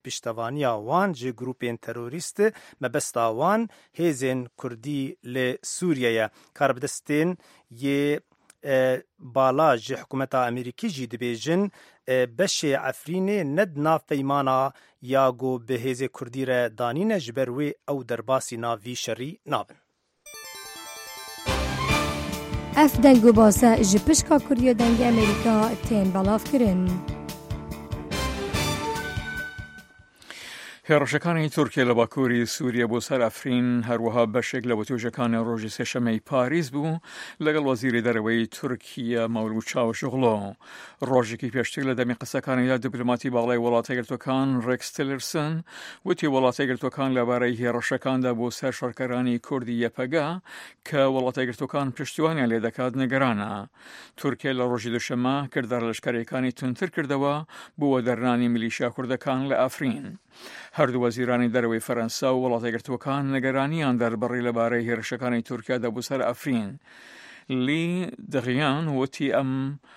پشتوانیا وان جی گروپین تروریست مبستا وان هیزن کردی لسوریه کاربدستین یه بالا جی حکومت امریکی جی دبیجن بشه عفرین ند ناف پیمانا یاگو به هیز کردی را دانین جبروی او درباسی ناوی شری نابن. اف دنگو باسه جی پشکا کریو دنگ امریکا تین بلاف کرن. هێرشەکانی تورکیا لە باکووری سووریا بۆ سەر ئەفرین هەروەها بەشێک لە وتوێژەکانی ڕۆژی سێشەمەی پاریس بوو لەگەڵ وەزیری دەرەوەی تورکیا مەولود چاوشوغلۆ. ڕۆژێکی پێشتر لە دەمی قسەکانیدا دیپلۆماتی باڵای وڵاتە یەکگرتووەکان ڕێکس تیلرسن وتی وڵاتە یەکگرتووەکان لەبارەی هێرشەکاندا بۆ سەر شەڕکەرانی کوردی یەپەگا کە وڵاتە یەکگرتووەکان پشتیوانیان لێ دەکات نیگەرانە. تورکیا لە ڕۆژی دووشەممە کردار لەشکرەکانی تونتر کردەوە بۆ دەرنانی میلیشیا کوردەکان لە ئەفرین. هەردوو وەزیرانی دەرەوەی فەرەنسا و وڵاتە یەکگرتووەکان نیگەرانیان دەربڕی لەبارەی هێرشەکانی تورکیادا بۆ سەر ئەفرین. لی دغیان وتی ئەم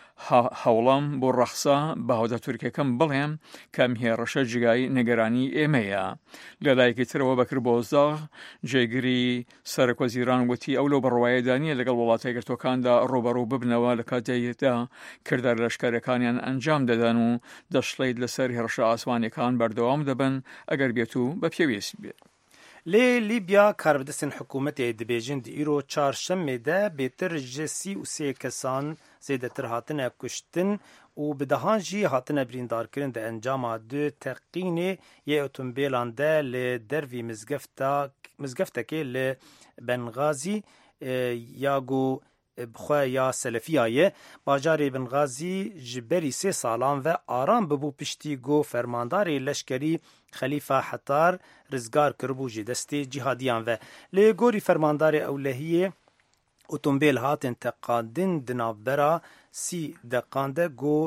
هەوڵەم بۆ ڕەخسا باوەدە تورکیەکەم بڵێم کەم هێرشە جگای نیگەرانی ئێمەیە. لە لایەکی ترەوە بەکر بۆزداغ جێگیری سەرۆکوەزیران وتی ئەو لەو بڕواایەدانیە لەگەڵ وڵاتە یەکگرتووەکاندا ڕۆبەڕوو ببنەوە لە کاتێکدا کردار لەشکارەکانیان ئەنجام دەدەن و دەشڵێت لەسەر هێرشە ئاسمانیەکان بەردەوام دەبن ئەگەر بێت و بە پێویست بێت. لی لیبیا کاربدستن حکومتی دبیجن دی ایرو چهارشنبه ده بهتر جسی و سه کسان زیدتر هاتنه کشتن و بدهان جی هاتنه بریندار کرن ده انجام دو تقینه یه اتومبیلان ده لدروی مزگفته که لبنغازی یاگو بخواه یا سلفیایه باجاری بنغازی جبری 3 سالان و آرام ببو پشتی گو فرمانداری لشکری خلیفه حتار رزگار کربو جی دستی جهادیان و لگوری فرمانداری اولهیه اتومبیل هاتن تقاندن دنابرا 30 دقانده گو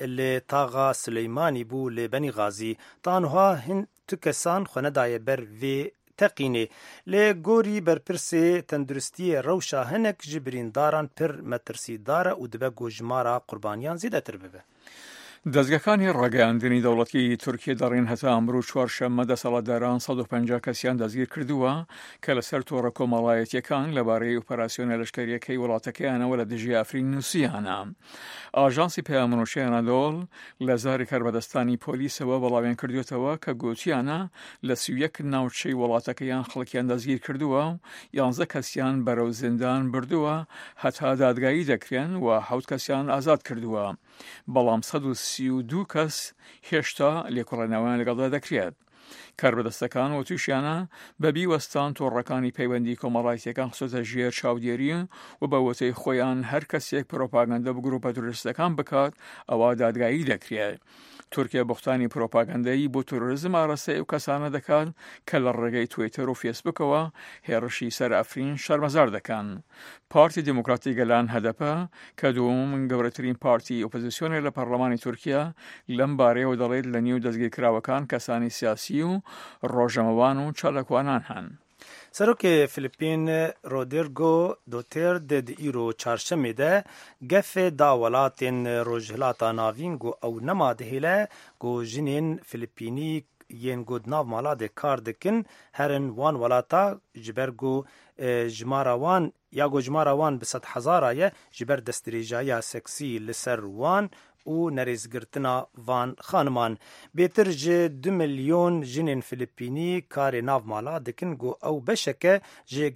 لطاغا سلیمانی بو لبنی غازی تانوها هن تکسان خوندای بر و تقینه لگوری برپرسی تندرستی روشا هنک جبرین داران پر مترسی داره و دبه گوجمارا قربانیان زیده تر ببه. دەستگاکانی ڕاگەیاندنی دەوڵەتی تورکیا دەڕێن هەتا ئەمڕۆ چوارشەممە دەسەڵاتداران 150 کەسیان دەستگیر کردووە کە لەسەر تۆڕە کۆمەڵایەتیەکان لەبارەی ئۆپەراسیۆنە لەشکریەکەی وڵاتەکەیانەوە لە دژی ئەفرین نووسیانە. ئاژانسی پەیامنووشەی ئەنادۆڵ لە زاری کاربەدەستانی پۆلیسەوە بەڵاویان کردوێتەوە کە گوتیانە لە 31 ناوچەی وڵاتەکەیان خەڵکیان دەستگیر کردووە و 11 کەسیان بەرەو زیندان بردووە هەتا دادگایی دەکرێن و 7 کەسیان ئازاد کردووە. بەڵام 132 کەس هێشتا لێکۆڵێنەوەیان لەگەڵدا دەکرێت. کاربەدەستەکان و تووشیانە بەبی وەستان تۆڕەکانی پەیوەندی کۆمەڵایەتیەکان خستۆتە ژێر چاودێری و بە وتەی خۆیان هەر کەسێک پرۆپاگەندە بە گروپە تۆریستەکان بکات ئەوە دادگایی دەکرێت. تورکیا بوختانی پرۆپاگەندایی بۆ تۆرۆریزم ئاڕاستەی ئەو کەسانە دەکات کە لە ڕێگەی تویتەر و فێسبوکەوە هێرشی سەر ئەفرین شەرمەزار دەکەن. پارتی دموکراتی گەلان هەدەپە کە دووەمین گەورەترین پارتی ئۆپۆزیسیۆنێک لە پەرلەمانی تورکیا لەم بارەیەوە دەڵێت لە نێو دەستگیرکراوەکان کەسانی سیاسی و ڕۆژەمەوان و چالاکوانان هەن. سروک فلیپین رودریگو دوترده د ایرو چهارشنبه ده گف دا ولاتین روجهلاتا ناوین گو او نما دهیله گو جنین فلیپینی ین گود ناو مالا ده کار دکن هرن وان ولاتا جبرگو جماراوان یا گو جماراوان بسد هزارایه جبر دستریجای سکسی لسر وان و نریزگرتنا وان خانمان بیتر جه 2 میلیون جنین فلیپینی کار ناو مالا دکن گو او بشکه جه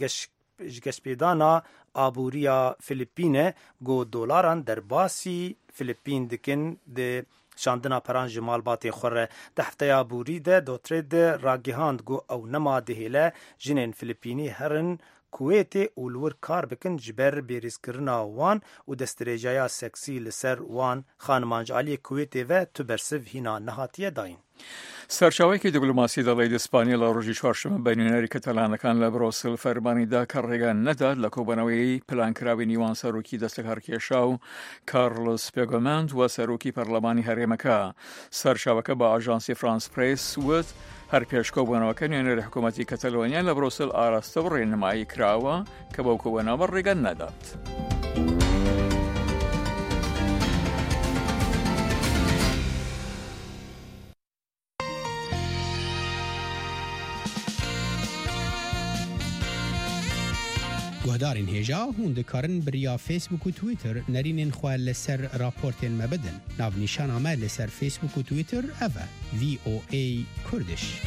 گشپیدانا آبوریا فلیپینه گو دولاران در باسی فلیپین دکن ده شاندنا پران جمال باتی خوره ده هفته آبوری ده دوتره ده راگیهاند گو او نما دهیله جنین فلیپینی هرن کویت اولور کار بکن جبر بیریزکرنا وان و دستریجایا سکسی لسر وان خانمانج علی کویت و تبرسف هینا نهاتیه داین. سەرچاوەیەکی دیپلۆماسی دەڵێت ئیسپانیا لە ڕۆژی چوارشەممە بەنوێنەری کەتەلانەکان لە برۆسل فەرمانیدا کە ڕێگە نەدات لە کۆبوونەوەی پلانکراوی نیوان سەرۆکی دەستەکارکێشا و کارلۆس پێگۆمەند و سەرۆکی پەرلەمانی هەرێمەکە. سەرچاوەکە بە ئاژانسی فرانس پرێس وت هەر پێش کۆبوونەوەکە نوێنەری حکوومەتی کەتەلۆنیا لە برۆسل ئاراستە و ڕێنمایی کراوە کە بەو کۆبوونەوە ڕێگە نەدات. گهدارین هجا هون دکارن بریا فیسبوک و تویتر نرینین خواه لسر راپورتین مبدن. ناو نیشان آمه لسر فیسبوک و تویتر اوه VOA کردش.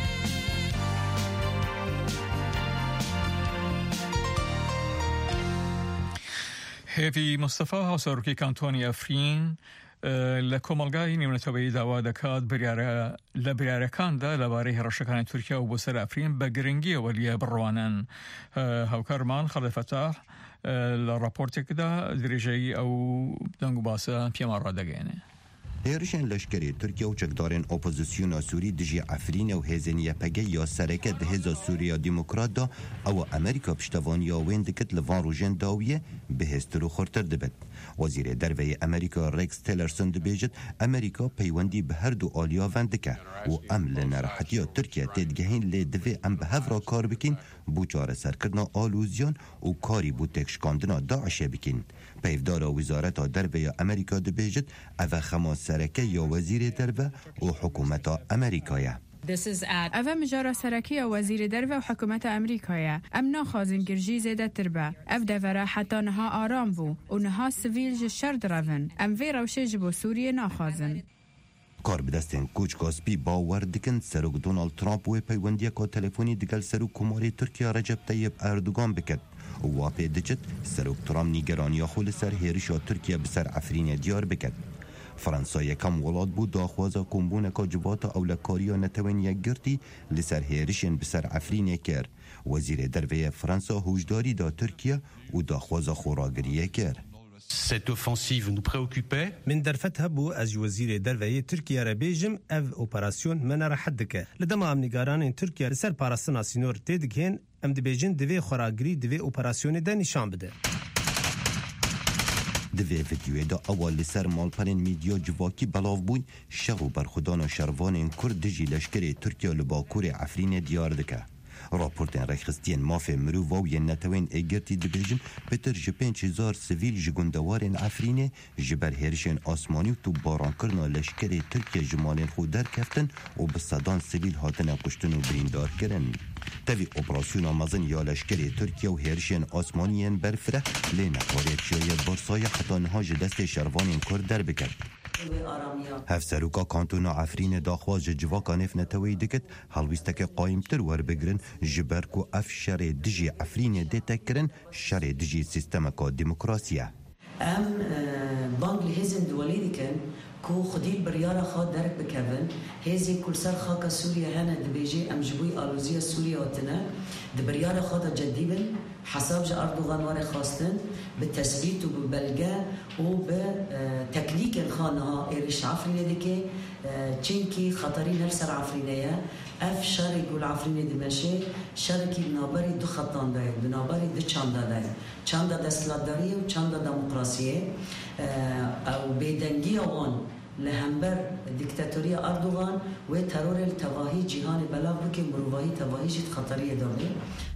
هیوی مصطفی هاساروکی کانتونی افرین لکومالگای نیمنتوی داوا دکات لبریارکان دا لباره هرشکان ترکیه و بسر افرین بگرنگی ولی بروانن هاوکارمان خالد فتاح لراپورتک دا دریجی او دنگو باسا پیمان را دگینه. هێرشên leşkerê Tirkiye û çekdarên opozisyona Sûrî dijî Efrînê û hêzên YPG ya sereke di Hêza Sûriya Demokrat da ew Amerîka piştevaniya wên dikit li van rojên dawiyê bihêztir û xurtir dibin. Wezîrê Derveyê Amerîka Rex Tillerson dibêjit Amerîka peywendî bi her du aliyavan dike û em li nerahetiya Tirkiye tê digihîn lê divê em bi hev re kar bikin bû çareserkirina alûziyan û karî bû têkşikandina Daişê bikin. Peyvdara Wizareta Derveya Amerîka dibêjit ev e xema sereke ya Wezîrê Derve û hikûmeta Amerîkaya. اوه مجارة سرکیه وزیر درو و حکومت امریکایه. ام ناخوازن گرجی زیده تربه. اف دوره حتی نها آرام بو و نها سویل جشر درون. ام وی روشه جبو سوریه ناخوازن. کار بدستین کوچ کاسپی باور دکن سروک دونالد ترامپ و پیوندیه که تلفونی دگل سروک کماری ترکیه رجب طیب اردوغان بکد. و واپی دجت سروک ترامپ نیگرانی خول سر هیرشا ترکیه بسر افرین دیار بکد. فرانسا یکم ولاد بود داخوازا کمبونه که جباتا اولکاریا نتوین یک گرتی لسر هیرشن بسر افرین کر. وزیر دروی فرانسا هوشداری دا ترکیه و داخوازا خوراگریه کر. Cette offensive nous préoccupait. من درفتها بو از وزیر دروی ترکیه را بیجم او اپراسیون من را حدکه. لدما ام نگاران ترکیه لسر پاراستنا سینور تیدکین ام دبیجن دوی خوراگری دوی اپراسیون دا نشان بده. دوی ویدیوی دا اول لسر مالپرین میدیا جواکی بلاو بوی شر و برخودان شروان کرد دجی لشکر ترکیه لباکور افرین دیار دکه. راپورتین رخصتین مافه مروفا و نتوین اگرتی دبیجن پتر جپین 5000 سویل جگندوارین افرینه جبر هرشن آسمانی و تو باران کرنا لشکر ترکیه جمالین خود در کفتن و بصدان سویل هاتن کشتن و بریندار کرن. تاوی اپراسیون آمازن یا لشکر ترکیه و هرشن آسمانیین برفره لین اقواری چیای برسای حتی نها جدست شروانین کرد در بکرد. هفسروکا کانتونا افرین داخواز جواکا نف نتوی دکت حلویستک قایمتر ور بگرن جبرکو اف شر دجی افرین دیتا کرن شر دجی سیستمکا دموکراسیه. ام بانگ لهزن دولی دکن کو خودی بریارا خواه درک بکون هزی کل سر خاک سوریا هنه دبیجی ام جبوی آلوزی سوریا وطنه دبریارا خواه جدی بن حساب جا اردوغان وار خواستن به تثبیت و به بلگه و به تکنیک خانها ایرش عفرینه دکه چینکی خطری نرسر عفرینه اف شاری گل عفرینه دمشه شارکی بنابری دو خطان داره بنابری دو چانده داره چانده دستلاتداریه و چانده دموکراسیه او بیدنگی آوان لهمبر دیکتاتوری اردوغان و ترور التواهی جهان بلاو بکه مروواهی تواهی جد خطریه داره.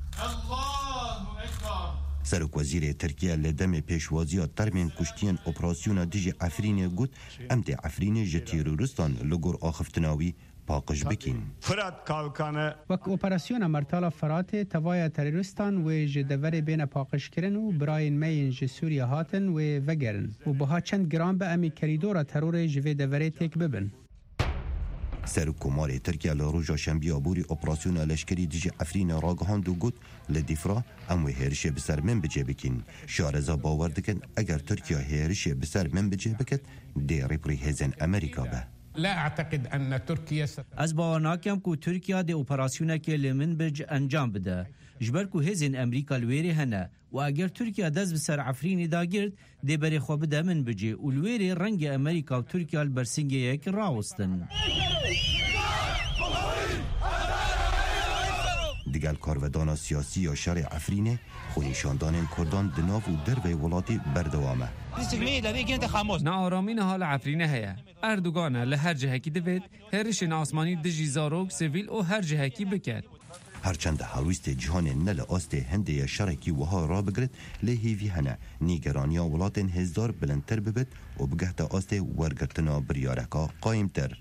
سرک وزیر ترکیه لدم پیشوازی ترمین کشتین اپراسیون دیج افرین گوت ام دی افرین ج تروریستان لگور آخفتناوی پاقش بکین. فرات کالکانه وک اپراسیون مرتالا فرات توای تروریستان و جدور بین پاقش کرن و براین مین ج سوریا هاتن و وگرن و بها چند گرام به امی کریدور ترور جوی دوره تک ببن. سر کمار ترکیه لروجا شنبه بوری اپراسیون لشکری دیج افرین راگهان دو گوت لدیفرا اموی هرش بسر من بجه بکین. شارزا باور دکن اگر ترکیه هرش بسر من بجه بکد دی ریپری هزن امریکا به. لا اعتقد ان تركيا از باور ناکم کو ترکیه د اپراسیون که لمن برج انجام بده جبر کو هزن امریکا لویری هنه و اگر ترکیه دز بسر عفرین داگرد دی بری خو بده من بجه و لویری رنگ امریکا و ترکیه البرسنگ یک راوستن. دیگر کارودان سیاسی یا شر افرینه خونیشاندان کردان دناو و در و ولاتی بردوامه. نه آرامین حال افرینه هیا اردوغان لهر جهکی دوید هرشن آسمانی دجی زاروک سویل و هر جهکی بکرد. هرچند حلویست جهان نل آست هنده شرکی وها را بگرد لهیوی هنه نیگرانیا ولاتن هزار بلندتر ببید و بگهت آست ورگرتنا بریارکا قایمتر.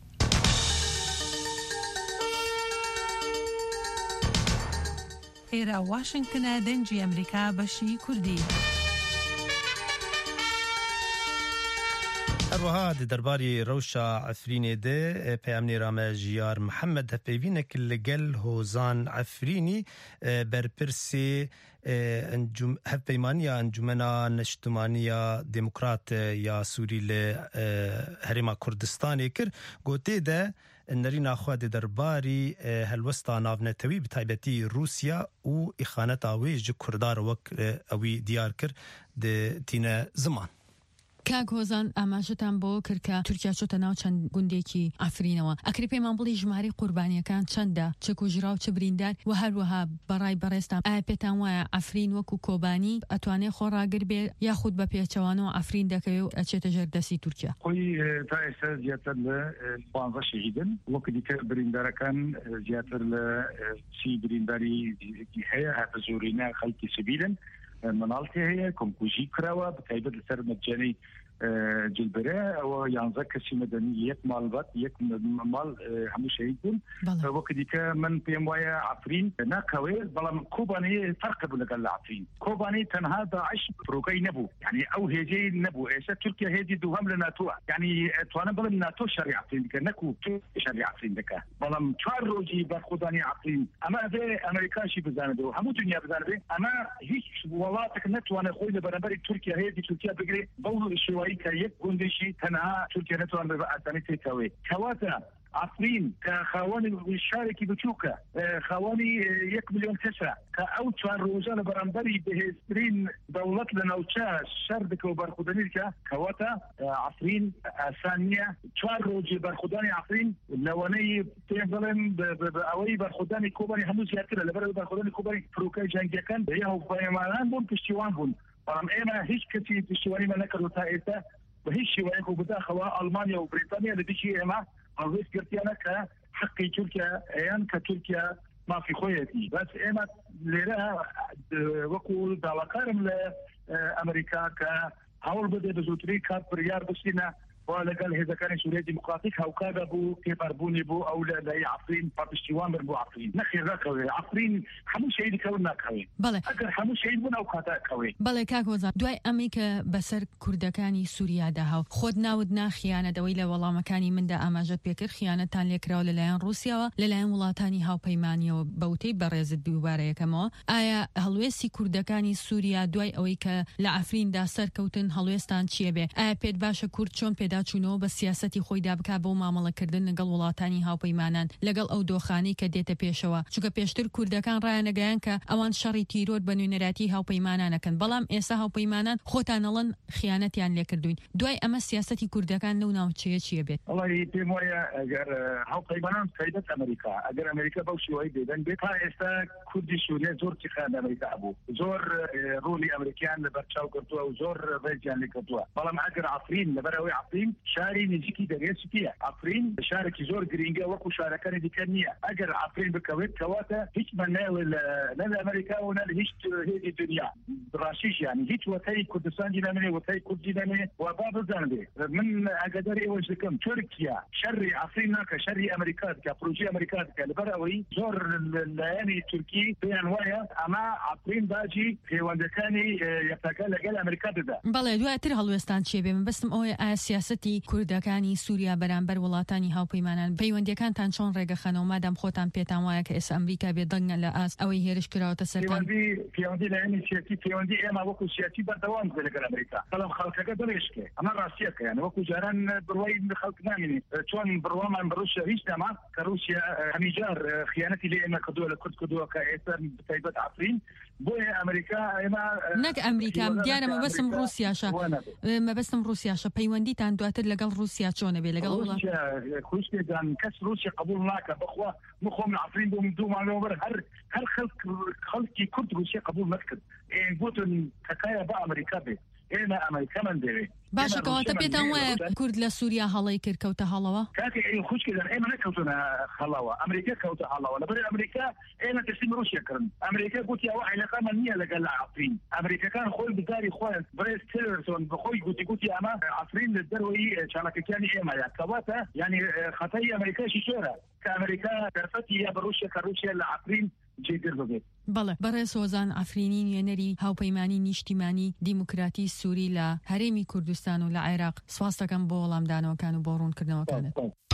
ئێرە واشنگتنە دەنجی ئەمریکا بەشی کوردی. هەروەها دەرباری ڕەوشە عەفرینێ دێ پەیامنێرامە ژیار محەممەد هەپێوینێک لەگەل هۆزان عەفرینی بەرپرسێ هەفپەیمانیە ئەنجومەنا نیشتمانیە دموکرات یا سووری لە هەرێما کوردستانê kir gotê de نەرîna xwe di derbarî helwesta navnetewî bi taybetî Rûsya û îxaneta wê ji Kurdar wek ewî diyar kir di tîne ziman. کاک هۆزان ئاماژتان بۆ کرد کە تورکیا چۆتە ناو چەند گوندێکی ئەفرینەوە ئەکری پێمان بڵی ژماری قوربانیەکان چەندە چ کوژرا و چ بریندار و هەروەها بەڕای بەڕێستان ئایا پێتان وایە ئەفرین وەکو کۆبانی ئەتوانێت خۆڕاگر بێ یاخود بە پێچەوانەوە ئەفرین دەکەوێت و ئەچێتە ژێر دەستی تورکیا خۆی تا ئێستا زیاتر لە 15 شەهیدن وەکو دیکە بریندارەکان زیاتر لە 30 برینداری هەیە هاتە زۆرینە خەڵکی سیڤیلن مناڵتی هەیە کۆمکوژی کراوە بەتایبەت لەسەر مەجانەی جلبرە ئەوە 11 کەسی مەدەنی یەک ماڵبەت یەک ماڵ هەموو شەهید بوون وەکو دیکە من پێم وایە عەفرین ناکەوێت بەڵام کۆبانەیە فەرق بوو لەگەڵ لە عەفرین کۆبانەی تەنها داعش پرۆکەی نەبوو یعنی ئەو هێزەی نەبوو ئێستا تورکیا هێزی دووهەم لە ناتۆە یعنی ئەتوانم بڵێم ناتۆ شەڕی عەفرین دەکە نەکو شەڕی عەفرین دەکە بەڵام 4 ڕۆژی بەرخۆدانی عەفرین ئەمە ئەبێ ئەمریکاشی بزانێتەوە هەموو دنیا بزانێت ئەمە هیچ وڵاتێک نەتوانێت خۆی لە بەرامبەری تورکیا هێزی تورکیا بگرێت بەو شێوەیە کە یەک گوندێکی تەنها تورکیا نەتوانێت بە ئاسانی تێکەوێت کەواتە عەفرین کە خاوەنی شارێکی بچووکە خاوەنی 1 ملیۆن کەسە کە ئەو 4 ڕۆژە لە بەرامبەری بەهێزترین دەوڵەت لە ناوچە شەر دەکە و بەرخودانی دکە کەواتە عەفرین ئاسان نییە 4 ڕۆژی بەرخودانی عەفرین لەوانەی پێم بڵێم ئەوەی بەرخودانی کۆبانی هەموو زیاترە لەبەر بەرخودانی کۆبانی فڕۆکەی جەنگیەکان بە هەوپەیمانان بوون پشتیوان بوون بەڵام ئێمە هیچ کەسی پشتیوانیمان نەکردو تا ئێستا بە هیچ شێوەیەک و بداخەوە ئەڵمانیا و بریتانیا لە دشی ئێمە هەڵوێست گرتیانە کە حقی تورکیا ئەیان کە تورکیا مافی خۆیەتی بەس ئێمە لێرە وەکو داواکارم لە ئەمریکا کە هەوڵ بدێ بە زووتری کات بڕیار بچینە لەگەڵ هێزەکانی سووریای دیموکراتیک هاوکارە بوو پێبەربوونی بوو ئەو لای عەفرین پشتیوان بن بۆ عەفرین نەخێر ناکەوێت عەفرین هەموو شەهیدی کەون ناکەوێت ئەگەر هەموو شەهید بوون ئەو کاتە کەوێت بەڵێ کاک هۆزان دوای ئەمەی کە بەسەر کوردەکانی سووریا هاو خۆت ناود ناخیانەتەوەی لە وەڵامەکانی مندا ئاماژەت پێکرد خیانەتان لێکراوە لەلایەن رووسیاوە لەلایەن وڵاتانی هاوپەیمانیەوە بەوتەی بەڕێزت دووبارەیەکەمەوە ئایا هەڵوێستی کوردەکانی سووریا دوای ئەوەی کە لە عەفریندا سەرکەوتن هەڵوێستان چییە بێ ئایا پێت باشە کورد چۆن پێداچوونەوە بە سیاسەتی خۆی دابکا بۆ مامەڵەکردن لەگەڵ وڵاتانی هاوپەیمانان لەگەڵ ئەو دۆخانەی کە دێتە پێشەوە چونکە پێشتر کوردەکان ڕایانەگەیان کە ئەوان شەڕی تیرۆر بە نوێنەراتی هاوپەیمانانەکەن بەڵام ئێستا هاوپەیمانان خۆتانەڵەن خیانەتیان لێکردوین دوای ئەمە سیاسەتی کوردەکان لەو ناوچەیە چییە بێت وڵی پێم وایە ئەگەر هاوپەیمانان تایبەت ئەمریکا ئەگەر ئەمریکا بەو شێوەیە بێدەن بێت تا ئێستا کوردی سووریا زۆر تیخان ئەمریکا بوو زۆر ڕووی ئەمریکیان لەبەرچاو کردووە و زۆر ڕێزیان لێ کردووە بەڵام ئەگەر عەفرین لەبەرەوەی عەفرین شاری نزیکی دەگەسیە عەفرین شارێکی زۆر گرینگە وەکو شارەکانی دیکە نییە ئەگەر عەفرین بکەوێت کەواتە هیچ مەناوێ لە ئەمریکا و نە لە هیچ هێزی دنیا ڕاشیش یانی هیچ وەتای کوردستانی نامێنێ وەتای کوردی نامێنێ و با بزانبێ من ئەگەدەر ئێوەش دەکەم تورکیا شەڕی عەفرین ناکە شەڕی ئەمریکا دکە پرۆژەی ئەمریکا دکە لەبەر ئەوەی زۆر لایەنی تورکی پێیان وایە ئەمە عەفرین باجی پەیوەندەکانی یەکتاکە لەگەڵ ئەمریکا دەدا بەڵێ دواتر هەڵوێستان چیە بێ من بەستم ئەوەیە ئایا سیاسەتی کوردەکانی سووریا بەرامبەر وڵاتانی هاوپەیمانان پەیوەندیەکانتان چۆن ڕێگەخەنەوە مادام خۆتان پێتان وایە کە ئێستا ئەمریکا بێ دەنگە لە ئاس ئەوەی هێرش کراوەتە سەرتان پەیوەندی لایەنی سیاسی پەیوەندی ئێمە وەکو سیاسی بەردەوام لەگەڵ ئەمریکا بەڵام خەڵکەکە دەڕێشکێ ئەمە ڕاستیەکە یعنی وەکو جاران بڕوای خەڵک نامێنێ چۆن بڕوامان بە رووسیا هیچ دەما کە رووسیا هەمیجار خیانەتی لێ ئێمە کردووە لە کورد کردووە کە ئێستا تایبەت عەفرین بۆیە ئەمریکا ئێمە نەک ئەمریکا دیارە مەبەستم رووسیاشە مەبەستم رووسیاشە پەیوەندیتان دواتر لەگەڵ رووسیا چۆنە بێ لەگەڵ خوشتێدان کەس رووسیا قبول ناکە بخوا مخۆم لە عەفرین بووم دوومانەوەبەر هەر خەڵکی کورد رووسیا قبول نەکرد گوتن تەکایە بە ئەمریکا بێ ئێمە ئەمریکامان دەوێت باشە کەواتە پێتان وایە کورد لە سووریا هەڵەی کرد کەوتە هەڵەوە کاکە خوشکێدان ئێمە نەکەوتونە هەڵەوە ئەمریکا کەوتە هەڵەوە لەبەر ئەمریکا ئێمە تەسلیم رووسیا کردن ئەمریکا گوتی ئەوە عیلاقەمان نییە لەگەڵ عەفرین ئەمریکەکان خۆی بگاری خۆیان بڕێز تیلرسۆن بخۆی گوتی ئەمە عەفرین لە دەرەوەی چالاکەکانی ئێمەیە کەواتە یعنی خەتای ئەمریکاشی زۆرە کە ئەمریکا دەرفەتی یا بە رووسیا کە رووسیا لە عەفرین جێگر ببێت. بەڵێ بەڕێز سۆزان ئەفرینی نوێنەری هاوپەیمانی نیشتیمانی دیموکراتی سووری لە هەرێمی کوردستان و لە عێراق سواس دەکەم بۆ وەڵامدانەوەکان و بۆ ڕوونکردنەوەکانت.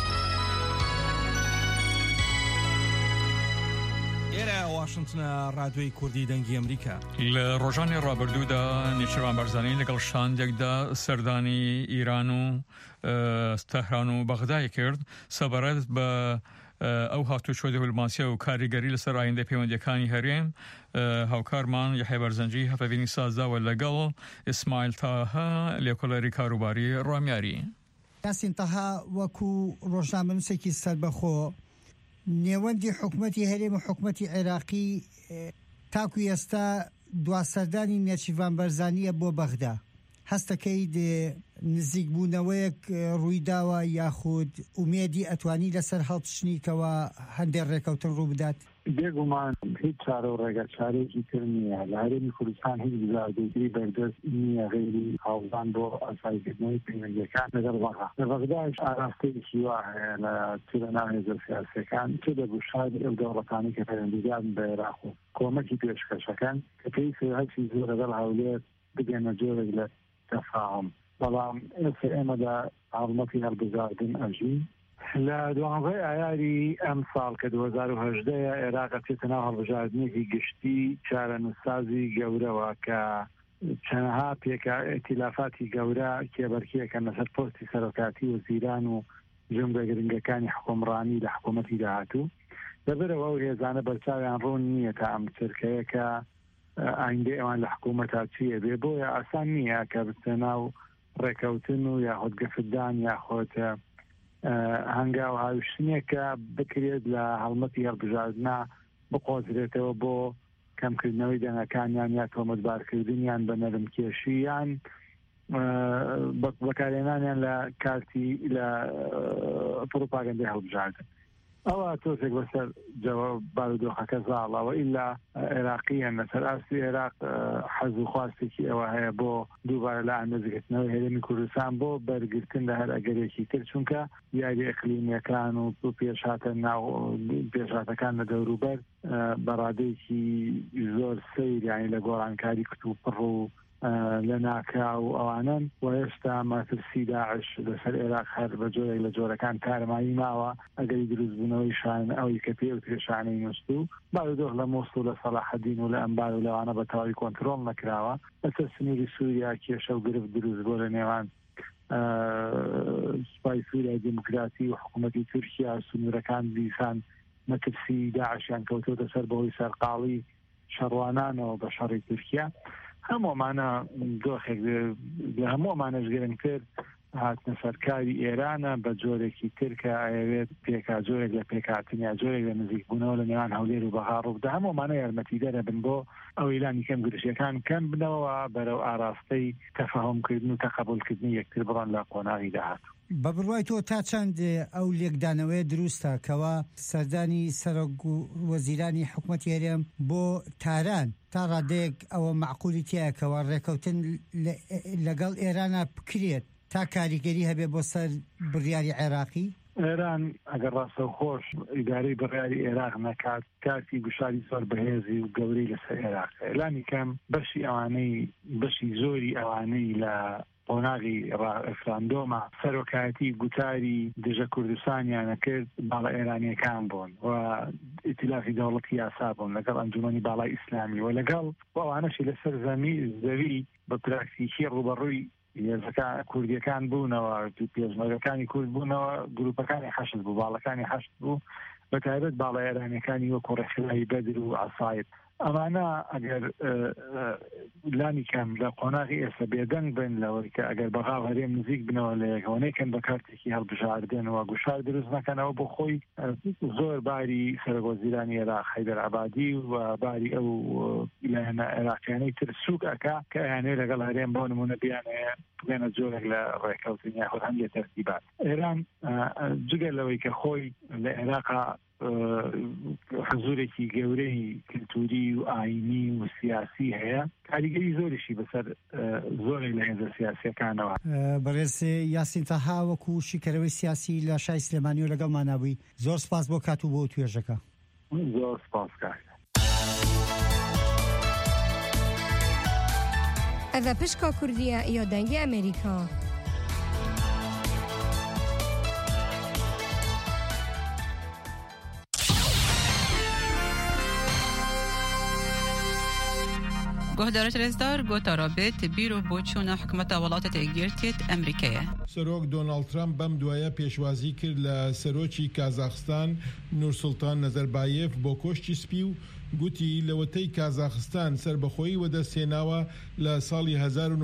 ئێرە واشنتنە ڕادیۆی کوردی دەنگی ئەمریکا. لە ڕۆژانی ڕابردوودا نیشتیروان بەرزانەی لەگەڵ شاندێکدا سەردانی ئیران و تەهران و بەغدای کرد سەبارەت بە ئەو هاتوچۆ دیپلۆماسیە و کاریگەری لەسەر ئایندە پەیوەندیەکانی هەرێم. هاوکارمان یحیی بەرزەنجی هەفەبینی سازداوە لەگەڵ ئیسماعیل تاها لێکۆڵەری کاروباری ڕامیاری. یاسین تاها وەکو ڕۆژنامەنووسێکی سەربەخۆ نێوەندی حکوومەتی هەرێم و حکوومەتی عێراقی تاکو ئێستا دواسەردانی نێچیروان بەرزانیە بۆ بەغدا. هەستەکەی نزیک بوونەوەیەک ڕوویداوە یاخود ئومێدی ئەتوانی لەسەر هەڵبژنیکەوە هەندێک ڕێکەوتن ڕوو بدات؟ بێگومان هیچ چارە و ڕێگە چارێکی تر نییە. لە هەرێمی کوردستان هیچ بژاردەیەکی بەردەست نییە غێری هاوڵان بۆ ئاساییکردنەوەی پەیوەندیەکان لەگەڵ بەغا. لە بەغداش ئاراستەیەکی وا هەیە لە چ لە ناو هێزە سیاسیەکان چ لە گوشاری ئەو دەوڵەتانی کە پەیوەندیدان بە عێراق و کۆمەکی پێشکەشەکان کە پێویستە هەرچی زۆر لەگەڵ هەولێر بگەنە جۆرێک لە تەفاهم. بەڵام ئێمەدا هەڵمەتی هەڵبژاردن ئەژین. لە دوانزەی ئایاری ئەم ساڵ کە 2018 عێراق چێتە ناو هەڵبژاردنێکی گشتی چارەنووسسازی گەورەوە کە چەندها ئەتیلافاتی گەورە کێبەرکیەکەن لەسەر پۆستی سەرۆکاتی وەزیران و جومبە گرنگەکانی حکومڕانی لە حکوومەتی داهاتوو. لەبەرەوە ئەو هێزانە بەرچاویان ڕوون نییە تا ئەم چرکەیە کە ئایندەی ئەوان لە حکوومەتا چییە بێ. بۆیە ئاسان نییە کە بچە ناو ڕێکەوتن و یاخود گەفدان یاخۆت هەنگاو هاوشتنێکە بکرێت لە هەڵمەتی هەڵبژاردنە بقۆزرێتەوە بۆ کەمکردنەوەی دەنگەکانیان یا تۆمەتبارکردنیان بە نەرمکێشییان بەکارهێنانیان لە کارتی لە پرۆپاگەندەی هەڵبژاردن. ئەوە تۆزێک بەسەر بارودۆخەکە زاڵەوە ئیلا عێراقیان لەسەر ئاستی عێراق حەز و خواستێکی ئەوە هەیە بۆ دووبارە لە ئامێزگرتنەوەی هەرێمی کوردستان بۆ بەرگرتن لە هەر ئەگەرێکی تر چونکە یاری ئەقلیمیەکان و پێشهاتەکان لە دەوروبەر بەڕادەیەکی زۆر سەیر یانی لە گۆڕانکاری کتوپڕ و لە ناکا و ئەوانن و هێشتا ماترسی داعش لەسەر عێراق هەر بە جۆرێک لە جۆرەکان کارمایی ماوە ئەگەری دروستبوونەوەی شان ئەوی کە پێوترێ شانەی نووسوو بارودۆخ لە مۆسڵ و لە سەلاحەدین و لە ئەمبار و لەوانە بە تەواوی کۆنتڕۆڵ نەکراوە. لەسەر سنووری سووریا کێشە و گرفت دروست بۆ لە نێوان سوپای سووریای دیموکراتی و حکوومەتی تورکیا سنوورەکان دیسان مەترسی داعشیان کەوتۆتە سەر بەهۆی سەرقاڵی شەڕوانانەوە بە شەڕی تورکیا. هەموومانە دۆخێک لە هەموومانەش گرنگتر هاتنە سەرکاری ئێرانە بە جۆرێکی ترکە ئەوێت پێکا جۆرێک لە پێکاتنیا جۆرێک لە نزیکبوونەوە لە نێوان هەولێر و بەغا ڕووبدا هەموومانە یارمەتیدەرە بن بۆ ئەو ئیلانی کەم گرشیەکان کەم بنەوە بەرەو ئاراستەی تەفاهمکردن و تەقبولکردنی یەکتر بڕۆن لە قۆناغی داهاتوو. بە بڕوای تۆ تا چەند ئەو لێکدانەوەی دروستە کەوا سەردانی سەرۆک و وەزیرانی حکوومەتی هەرێم بۆ تاران تا ڕادەیەک ئەوە معقولی تایەکەوە ڕێکەوتن لەگەڵ ئێرانە بکرێت تا کاریگەری هەبێ بۆ سەر بڕیاری عێراقی؟ ئێران ئەگەر ڕاستەوخۆش ئیدارەی بڕیاری عێراق نەکات کارتی گوشاری زۆر بەهێزی و گەورەی لەسەر عێراق ئێلانی کەم بەشی زۆری ئەوانەی لە قۆناغی ڕێفراندۆمە سەرۆکایەتی گوتاری دژە کوردستانیانە کرد باڵا ئێرانیەکان بوون و ئیتیلافی دەوڵەتی یاسا بوون لەگەڵ ئەنجومەنی باڵای ئیسلامی و لەگەڵ ئەوانەشی لەسەر زەوی بە پراکتیکی ڕوبەڕووی کوردیەکان بوونەوە پێشمەرگەکانی کورد بوونەوە گروپەکانی حەشت بوو باڵەکانی حەشت بوو بە تایبەت باڵای ئێرانیەکانی وەکو ڕێکخراوی بەدر و ئاسایب ئەمانە ئەگەر لانی کەم لە قۆناغی ئێستا بێدەنگ بن لەوەی کە ئەگەر بەغا هەرێم نزیک بنەوە لە یەکەوەنەیەکەن بە کارتێکی هەڵبژاردن و گوشار دروست نەکەنەوە بۆ خۆی زۆر باری سەرۆکوەزیرانی عێراق حەیدەر عەبادی و باری ئەو لایەنە عێراقیانەی تر سووک ئەکا کە ئەیانەیە لەگەڵ هەرێم بۆ نمونە بێنە جۆرێک لە ڕێکەوتن یاخود هەندێک تەرتیبات. ئێران جگەر لەوەی کە خۆی لە عێراقا حزورێکی گەورەی کلتوری و ئاینی و سیاسی هەیە کاریگەری زۆریشی بەسەر زۆرێک لە هێزە سیاسیەکانەوە. بەڕێز یاسین تاها وەکو شیکەرەوەی سیاسی لە شای سلێمانی و لەگەڵ ماناوی زۆر سپاس بۆ کات و بۆ توێژەکە. زۆر سپاس کات. ئەڤە پشکا کوردیە یا دەنگی ئەمریکا. گهدارت رزدار گوتا رابط بیرو بۆچوونە حکومەتە وڵاتە تێگیرتێت ئەمریکایە. سەرۆک دۆناڵد ترامپ بەم دوایە پێشوازی کرد لە سەرۆکی کازاخستان نورسوڵتان نەزەربایێف بۆ کۆشتی سپی و گوتی لەوەتەی کازاخستان سربەخۆیی وەدەستێناوە لە ساڵی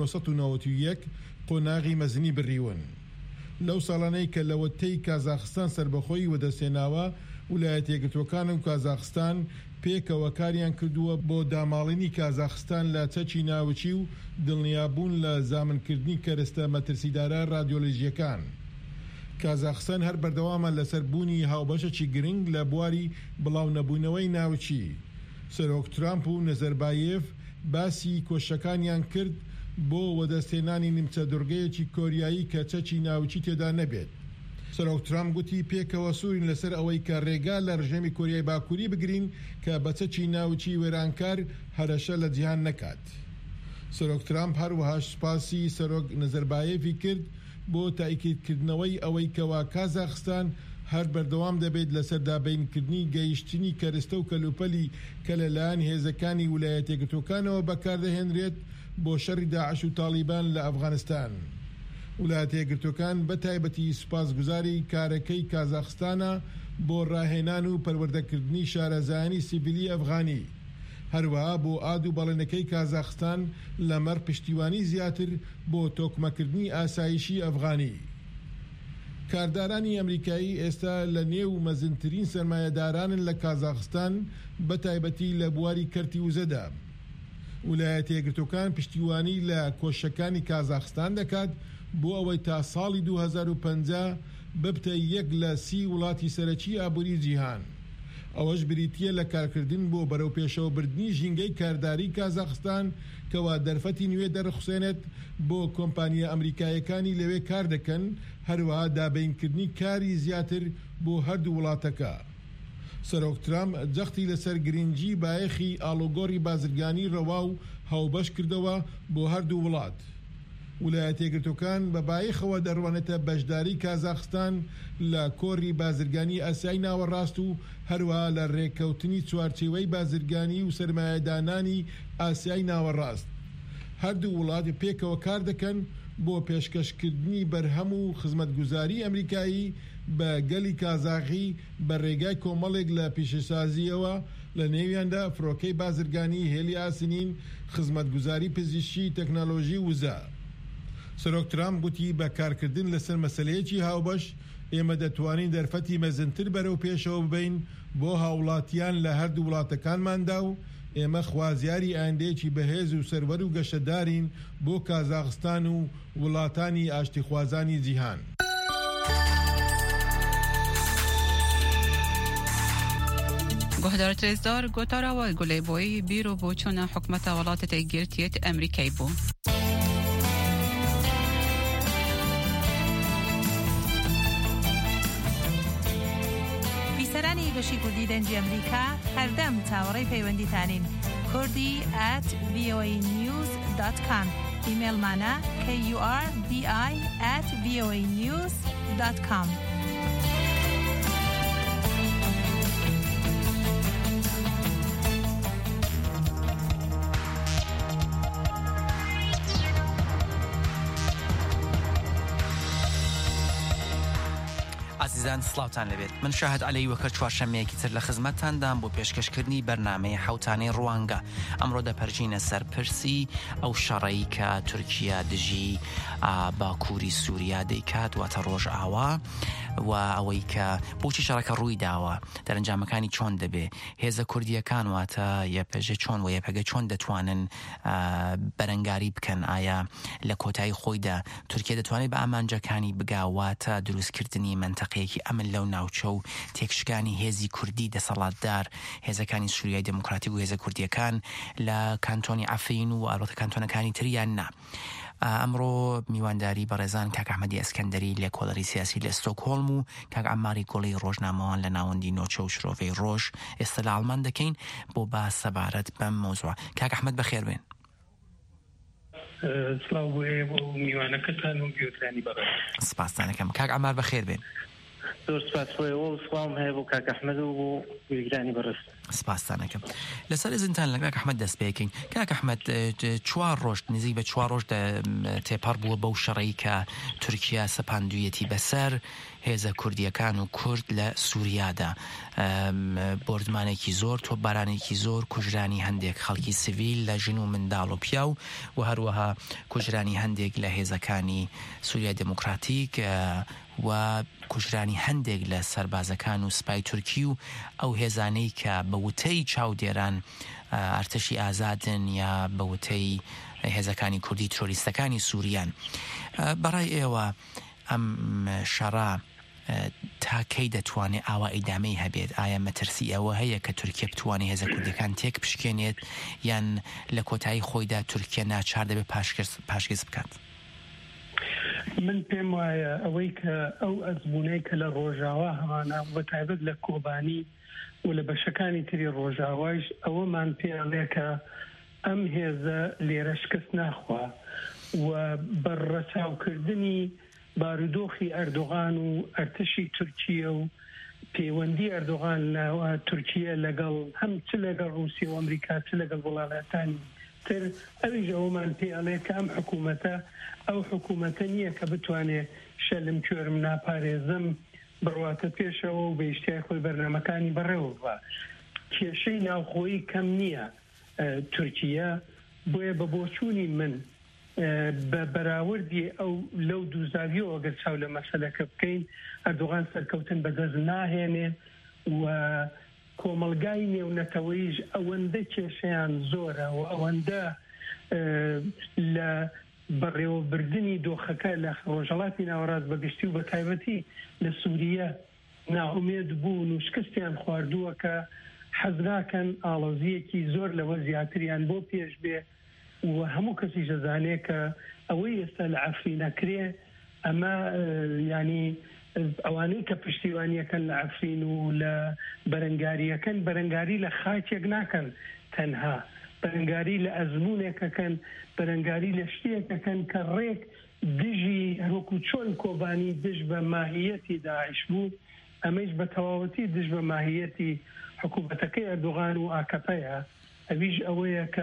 1991 قۆناغی مەزنی بڕیون. لەو ساڵانەی کە لەوەتەی کازاخستان سربەخۆیی وەدەستێناوە ویلایەتە یەکگرتووەکان و کازاخستان پێکەوە کاریان کردووە بۆ داماڵینی کازاخستان لە چەکی ناوچی و دڵنیابوون لە زامنکردنی کەرەستە مەترسیدارە رادیۆلۆژیەکان. کازاخستان هەر بەردەوامە لەسەر بوونی هاوبەشێکی گرنگ لە بواری بڵاو نەبوونەوەی ناوچی. سەرۆک ترامپ و نەزەربایێف باسی کۆشەکانیان کرد بۆ وەدەستێنانی نیمچە دورگەیەکی کۆریایی کە چەکی ناوچی تێدا نەبێت. سەرۆک ترامپ گوتی پێکەوە سوورین لەسەر ئەوەی کە ڕێگا لە ڕژێمی کۆریای باکووری بگرین کە بەچەکی ناوچی وێرانکار هەرەشە لە جیهان نەکات. سەرۆک ترامپ هەروەها سوپاسی سەرۆک نەزەربایێفی کرد بۆ تاکیدکردنەوەی ئەوەی کەوا کازاخستان هەر بەردەوام دەبێت لەسەر دابینکردنی گەیشتنی کەرستە و کەلوپەلی کە لەلایەن هێزەکانی ویلایەتە یەکگرتووەکانەوە بەکاردەهێنرێت بۆ شەڕی داعش و تالیبان لە ئەفغانستان. ویلایەتە یەکگرتووەکان بە تایبەتی سوپاسگوزاری کارەکەی کازاخستانە بۆ ڕاهێنان و پەروەردەکردنی شارەزایانی سیڤیلی ئەفغانی. هەروەها بۆ ئاد و بەڵێنەکەی کازاخستان لەمەڕ پشتیوانی زیاتر بۆ تۆکمەکردنی ئاسایشی ئەفغانی. کاردارانی ئەمریکایی ئێستا لە نێو مەزنترین سەرمایەدارانن لە کازاخستان بە تایبەتی لە بواری کەرتی وزەدا. ویلایەتە یەکگرتووەکان پشتیوانی لە کۆشەکانی کازاخستان دەکات بۆ ئەوەی تا ساڵی 2050 ببتە یەک لە 30 وڵاتی سەرەکی ئابووری جیهان. ئەوەش بریتیە لە کارکردن بۆ بەرەو پێشەوەبردنی ژینگەی کارداری کازاخستان کەوا دەرفەتی نوێ دەرخسێنێت بۆ کۆمپانیە ئەمریکایەکانی لەوێ کار دەکەن، هەروەها دابینکردنی کاری زیاتر بۆ هەردوو وڵاتەکە. سەرۆک ترامپ جەختی لەسەر گرنگی بایەخی ئاڵۆگۆڕی بازرگانی ڕەوا و هاوبەش کردەوە بۆ هەردوو وڵات. ویلایەتە یەکگرتووەکان بە بایەخەوە دەڕوانێتە بەشداری کازاخستان لە کۆڕی بازرگانی ئاسیای ناوەڕاست و هەروەها لە ڕێککەوتنی چوارچێوەی بازرگانی و سەرمایەدانانی ئاسیای ناوەڕاست. هەردوو وڵات پێکەوە کار دەکەن بۆ پێشکەشکردنی بەرهەم و خزمەتگوزاری ئەمریکایی بە گەلی کازاخی بە ڕێگای کۆمەڵێک لە پیشەسازیەوە لە نێویاندا فڕۆکەی بازرگانی هێلی ئاسنین، خزمەتگوزاری پزیشکی، تەکنۆلۆژی وزە. سەرۆک ترامپ گوتی بە کارکردن لەسەر مەسەلەیەکی هاوبەش ئێمە دەتوانین دەرفەتی مەزنتر بەرەو پێشەوە ببین بۆ هاوڵاتیان لە هەردوو وڵاتەکانماندا و ئێمە خوازیاری ئایندەیەکی بەهێز و سەروەر و گەشەدارین بۆ کازاخستان و وڵاتانی ئاشتیخوازانی جیهان. گهدارت رزدار گوتاراوە گولەیبۆی بیرۆ بۆچوونە حکومەتە وڵاتە تێگیرتێت ئەمریکای بوو. بیسەرانی بەشی کوردی دەنگی ئەمریکا هەردەم چاوەڕێی پەیوەندیتانین. kurdi@voanews.com ایمیلمانە kurdi@voanews.com. عزیزان سڵاوتان لەبێت. من شاهد عەلەی وەکە چوارشەمەیەکی تر لە خزمەتتاندام بۆ پێشکەشکردنی بەرنامەی حەوتانەی ڕوانگە. ئەمڕۆ دەپەرژینە سەر پرسی ئەو شەڕەی کە تورکیا دژی باکووری سووریا دەیکات واتە ڕۆژ ئاوا و ئەوەی کە بۆچی شەڕەکە ڕووی داوە، دەرەنجامەکانی چۆن دەبێ، هێزە کوردیەکان واتە یەپەژە چۆن و یەپەگە چۆن دەتوانن بەرەنگاری بکەن، ئایا لە کۆتایی خۆیدا تورکیا دەتوانێت بە ئامانجەکانی بگاواتە دروستکردنی منتەقەیەکی ئەمن لەو ناوچە و تێکشکانی هێزی کوردی دەسەڵاتدار، هێزەکانی سووریای دموکراتیک و هێزە کوردیەکان لە کانتۆنی ئەفرین و ئالۆتە کانتۆنەکانی تریان نا. ئەمڕۆ میوانداری بەڕێزان کاک ئەحمەدی ئەسکەندەری لە کۆڵەری سیاسی لە ستۆکهۆلم و کاک عەماری گوڵی ڕۆژنامەوان لە ناوەندی نۆچە و شرۆڤەی ڕۆژ ئێستا لە ئاڵمان دەکەین بۆ باس سەبارەت بەم مۆزوع. کاک ئەحمەد بەخێر بێن. سڵاو بۆ ئێوە و میوانەکەتان و گوێکرانی بەڕێز. سپاسدانەکەم. کاک عەمار بەخێر بێن. زۆر سپاس بۆ ئێوە و سڵاوم هەیە بۆ کاک ئەحمەد و بۆ گوێکرانی بەڕێز. سپاسدانەکەم. لەسەر زنتان لە کاک ئەحمەد دەست پێکەین. کاک ئەحمەد 4 ڕۆژ نزیک بە 4 ڕۆژ تێپەڕ بووە بەو شەڕەی کە تورکیا سەپاندوویەتی بەسەر هێزە کوردیەکان و کورد لە سووریادا. بردمانێکی زۆر تۆپبارانێکی زۆر، کوژرانی هەندێک خەڵکی سیڤیل لە ژن و منداڵ و پیا و هەروەها کوژرانی هەندێک لە هێزەکانی سووریا دموکراتیک و کوژرانی هەندێک لە سەربازەکان و سپای تورکی و ئەو هێزانەی کە بە وتەی چاودێران ئەرتەشی ئازادن یا بە وتەی هێزەکانی کوردی ترۆریستەکانی سووریان. بەڕای ئێوە ئەم شەڕە تا کەی دەتوانێت ئاوا ئیدامەی هەبێت؟ ئایا مەترسی ئەوە هەیە کە تورکیا بتوانێت هێزە کوردەکان تێک پشکێنێت یان لە کۆتایی خۆیدا تورکیا ناچار دەبێت پاشگەز بکات؟ من پێم وایە ئەوەی کە ئەو ئەزمونەی کە لە ڕۆژاوا هەمانە بە تایبەت لە کۆبانی و لە بەشەکانی تری ڕۆژاوایش ئەوەمان پێڵێ کە ئەم هێزە لێرە شکست ناخوا و بەڕەچاوکردنی بارودۆخی ئەردۆغان و ئەرتشی تورکیە و پەیوەندی ئەردۆغان لە تورکیە لەگەڵ هەم چ لەگەڵ رووسیا و ئەمریکا چ لەگەڵ وڵاتانی تر ئەویش ئەومان پێڵێ کە ئەم حکوومەتە ئەو حکوومەتە نییە کە بتوانێت شەلم کوێرم ناپارێزم بڕواتە پێشەوە و بەیشتای خۆی بەرنامەکانی بەڕێوە بە کێشەی ناوخۆیی کەم نییە تورکیە. بۆیە بە بۆچوونی من بە بەراوردی ئەو لەو دووزاویەوە ئەگەر چاو لە مەسەلەکە بکەین ئەردۆغان سەرکەوتن بەدەست ناهێنێ و کۆمەلگای نێونەتەوەیش ئەوەندە کێشەیان زۆرە و ئەوەندە لە بەڕێوەبردننی دۆخەکە لە ڕۆژهەڵاتی ناوەڕاست بەگشتی و بە تایبەتی لە سووریە ناومێد بوون و شکستیان خواردووە کە حەزناکەن ئاڵۆزیەکی زۆر لەوە زیاتریان بۆ پێش بێ و هەموو کەسی ژەزانێ کە ئەوەی ئێستا لە عەفرینەکرێ ئەمە ینی ئەوانەی کە پشتیوانیەکەن لە عەفرین و لە بەرەنگاریەکەن بەرەنگاری لە خاکێک ناکەن تەنها، بەرەنگاری لە ئەزمونێکەکەن، بەرەنگاری لە شتێکەکەن کە ڕێک دژی هەروەکو چۆن کۆبانی دژ بە ماهیەتی داعش بوو، ئەمەش بە تەواوەتی دژ بە ماهیەتی حکوومەتەکەی ئەردۆغان و ئاکەپەیە. ئەویش ئەوەیە کە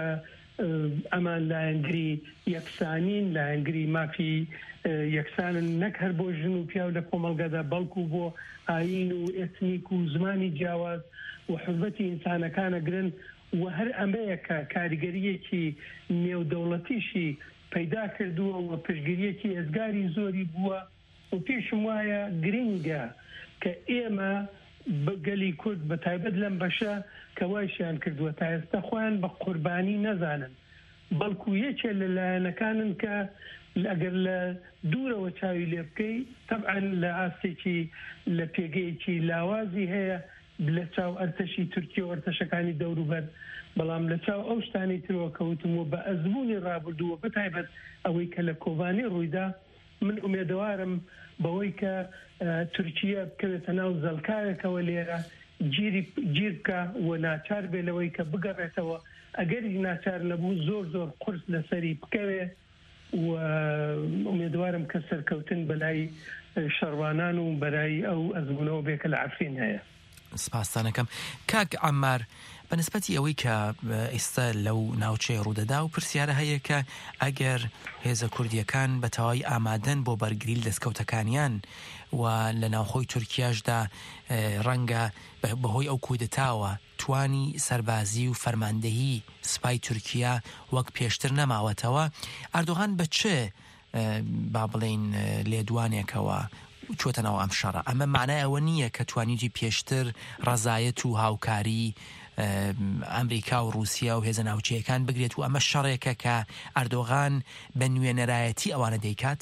ئەمان لایەنگری یەکسانین، لایەنگری مافی یەکسانن، نەک هەر بۆ ژن و پیاو لە کۆمەلگەدا بەڵکو بۆ ئاین و ئێتنیک و زمانی جیاواز و حزبەتی ئینسانەکانە گرن و هەر ئەمەیە کە کاریگەریەکی نێودەوڵەتیشی پەیدا کردووە و پشگیریەکی ئێزگاری زۆری بووە و پێشم وایە گرنگە کە ئێمە گەلی کورد بە تایبەت لەم بەشە کە وایشیان کردووە تا ئێستا خۆیان بە قوربانی نەزانن، بەڵکو یەکێ لە لایەنەکانن کە ئەگەر لە دوورەوە چاوی لێ بکەی تەبعەن لە ئاستێکی لە پێگەیەکی لاوازی هەیە لە چاو ئەرتەشی تورکیە و ئەرتەشەکانی دەوروبەر، بەڵام لە چاو ئەو شتانی ترەوە کەوتمەوە بە ئەزموونی ڕابردووە بە تایبەت ئەوەی کە لە کۆبانی ڕوویدا. من ئومێدەوارم بەوەی کە تورکیە بکەوێتە ناو زەڵکارێکەوە لێرە گیر بکە و ناچار بێ لەوەی کە بگەڕێتەوە، ئەگەری ناچار نەبوو زۆر زۆر قورس لەسەری بکەوێ و ئومێدوارم کە سەرکەوتن بەلای شەڕوانان و بەلای ئەو ئەزمونەوە بێکە لە عەفرین هەیە. سپاسدانەکەم. کاک عەمار، بەنسبەتی ئەوەی کە ئێستا لەو ناوچەی ڕوودەدا و پرسیارە هەیە کە ئەگەر هێزە کوردیەکان بە تەواوی ئامادەن بۆ بەرگری دەستکەوتەکانیان و لە ناوخۆی تورکیاشدا ڕەنگە بەهۆی ئەو کودتاوە توانی سەربازی و فەرماندەهی سپای تورکیا وەک پێشتر نەماوەتەوە، ئەردۆغان بە چه با بڵێن لێدوانێکەوە چۆتەنەوە ئەم شەڕە؟ ئەمە معنای ئەوە نییە کە توانیجی پێشتر ڕەزایەت و هاوکاری ئەمریکا و رووسیا و هێزە ناوچەیەکان بگرێت و ئەمە شەڕێکە کە ئەردۆغان بە نوێنەرایەتی ئەوانە دەیکات؟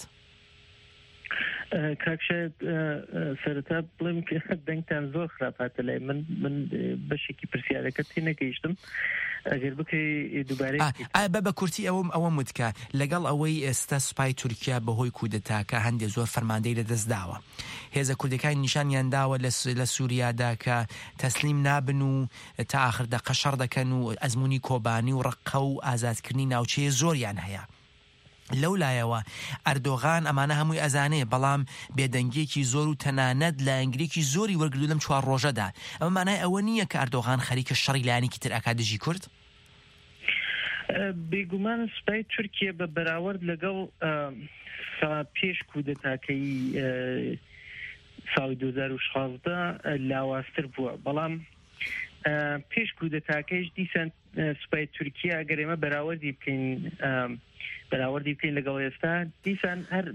کاکشێت سەرەتا بڵێم کە دەنگتان زۆر خراپاتە لای من بەشێکی پرسیارەکەتی نەگەیشتم، ئەگەر بکەی دووبارەی بە کورتی ئەوە متکە لەگەڵ ئەوەی ئێستا سوپای تورکیا بەهۆی کودتاکە هەندێک زۆر فەرماندەی لەدەست داوە، هێزە کوردەکانی نیشانیان داوە لە سووریادا کە تەسلیم نابن و تا ئاخردا قەشەڕ دەکەن و ئەزمموی کۆبانی و ڕقە و ئازادکردنی ناوچەیە زۆریان هەیە. لەو لایەوە ئەردۆغان ئەمانە هەمووی ئەزانێ بەڵام بێدەنگێکی زۆر و تەنانەت لە ئەنگلێکی زۆری وەرگردو لەم 4 ڕۆژەدا ئەمە مانای ئەوە نییە کە ئەردۆغان خەریکە شەڕی لایەنێکی تر ئەکات دژی کورد؟ بێگومان سوپای تورکیا بە بەراورد لەگەڵ پێش کودەتاکەی ساڵی 2016 لاوازتر بووە بەڵام پێش کودەتاکەیش دیسان سوپای تورکیا ئەگەر ئێمە بەراوردی بکەین لەگەڵ ئێستا دیسان هەر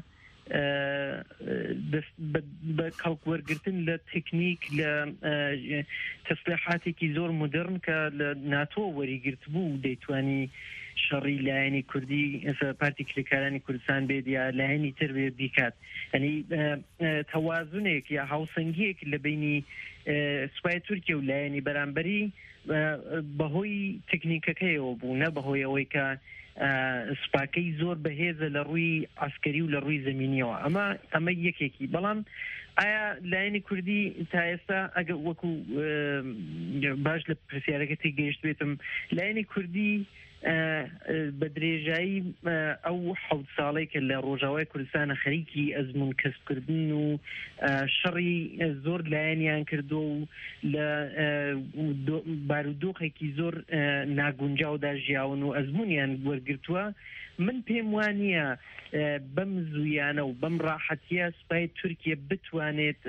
بە کەڵکوەرگرتن لە تکنیک لە تەسلیحاتێکی زۆر مدرن کە لە ناتۆ وەریگرت بوو دەیتوانی شەڕی لایەنی کوردی پارتی کرێکارانی کوردستان بێت یا لایەنی تر بێ بیکات ینی تەوازونێک یا هاوسەنگیەک لە بینی سوپای تورکیا و لایەنی بەرامبەری بەهۆی تکنیکەکەیەوە بوو نە بەهۆی ئەوەی کە سوپاکەی زۆر بەهێزە لە ڕووی عسکەری و لە ڕووی زەمینیەوە ئەمە یەکێکی بەڵام ئایا لایەنی کوردی تا ئێستا ئەگە وەکو باش لە پرسیارەکەتی گەیشت بێتم لایەنی کوردی بە درێژایی ئەو 7 ساڵەی کە لە ڕۆژاوای کوردستانە خەریکی ئەزمون کەسبکردن و شەڕی زۆر لایەنیان کردو و لە بارودۆخێکی زۆر ناگونجاودا ژیاون و ئەزمونیان وەرگرتووە من پێم وانییە بەم زویانە و بەم ڕاحەتیە سوپای تورکیا بتوانێت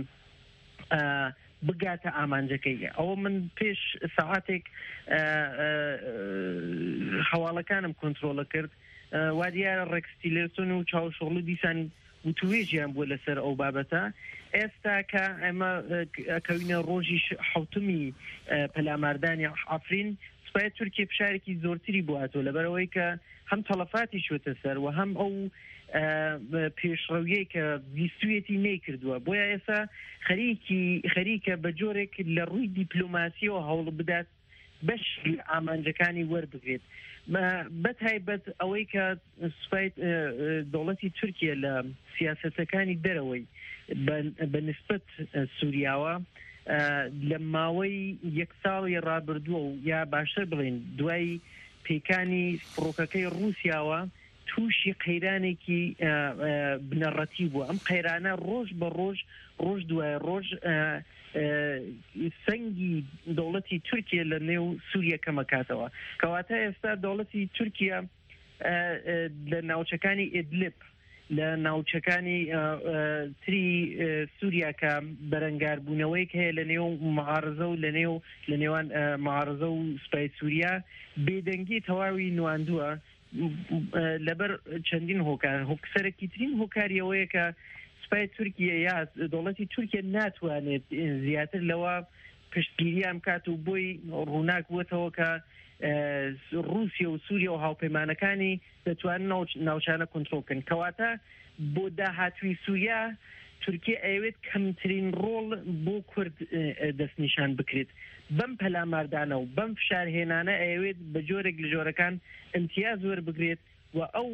بگاتە ئامانجەکەی ئەوە من پێش ساعاتێک هەواڵەکانم کۆنترۆلە کرد وا دیارە ڕێکستیلێرسۆن و چاوشۆڵ دیسان وتوێژیان بووە لەسەر ئەو بابەتە ئێستا کە ئێمە کەوینە ڕۆژی 7می پەلاماردانی ئافرین سوپای تورکیا فشارێکی زۆرتری بواتەوە لەبەرەوەی کە هەم تەڵەفاتی شوێتە سەر و هەم ئەو پێشڕەویەی کە بیستویەتی نەیکردووە بۆیە ئێستا خەریکە بە جۆرێک لە ڕووی دیپلۆماسیەوە هەوڵ بدات بەش ئامانجەکانی وەربگرێت بەتایبەت ئەوەی کە سوپای دەوڵەتی تورکیا لە سیاسەتەکانی دەرەوەی بە نسبەت سووریاوە لە ماوەی 1 ساڵی ڕابردووە و یا باشتر بڵێن دوای پێکانی فڕۆکەکەی ڕووسیاوە تووشی قەیرانێکی بنەڕەتی بووە ئەم قەیرانە ڕۆژ بە ڕۆژ دوای ڕۆژ سەنگی دەوڵەتی تورکیا لە نێو سووریا کەمەکاتەوە کەواتە ئێستا دەوڵەتی تورکیا لە ناوچەکانی ئیدلیب لە ناوچەکانی تری سووریا کە بەرەنگاربوونەوەی هەیە لە نێو معارزە و لە نێوان معارزە و سوپای سووریا بێدەنگی تەواوی نواندووە لەبەر چەندین هۆکار سەرەکی ترین هۆکاریەوەیە کە سوپای تورکیا یا دەوڵەتی تورکیا ناتوانێت زیاتر لەوە پشتگیریان بکات و بۆی ڕووناک بووەتەوە کە رووسیا و سووریا و هاوپەیمانەکانی دەتوانن ناوچانە کۆنترۆڵ بکەن کەواتە بۆ داهاتووی سووریا تورکیا ئەوێت کەمترین ڕۆڵ بۆ کورد دەستنیشان بکرێت بەم پەلاماردانە و بەم فشارهێنانە ئەوێت بە جۆرێک لە جۆرەکان امتیاز وەربگرێت و ئەو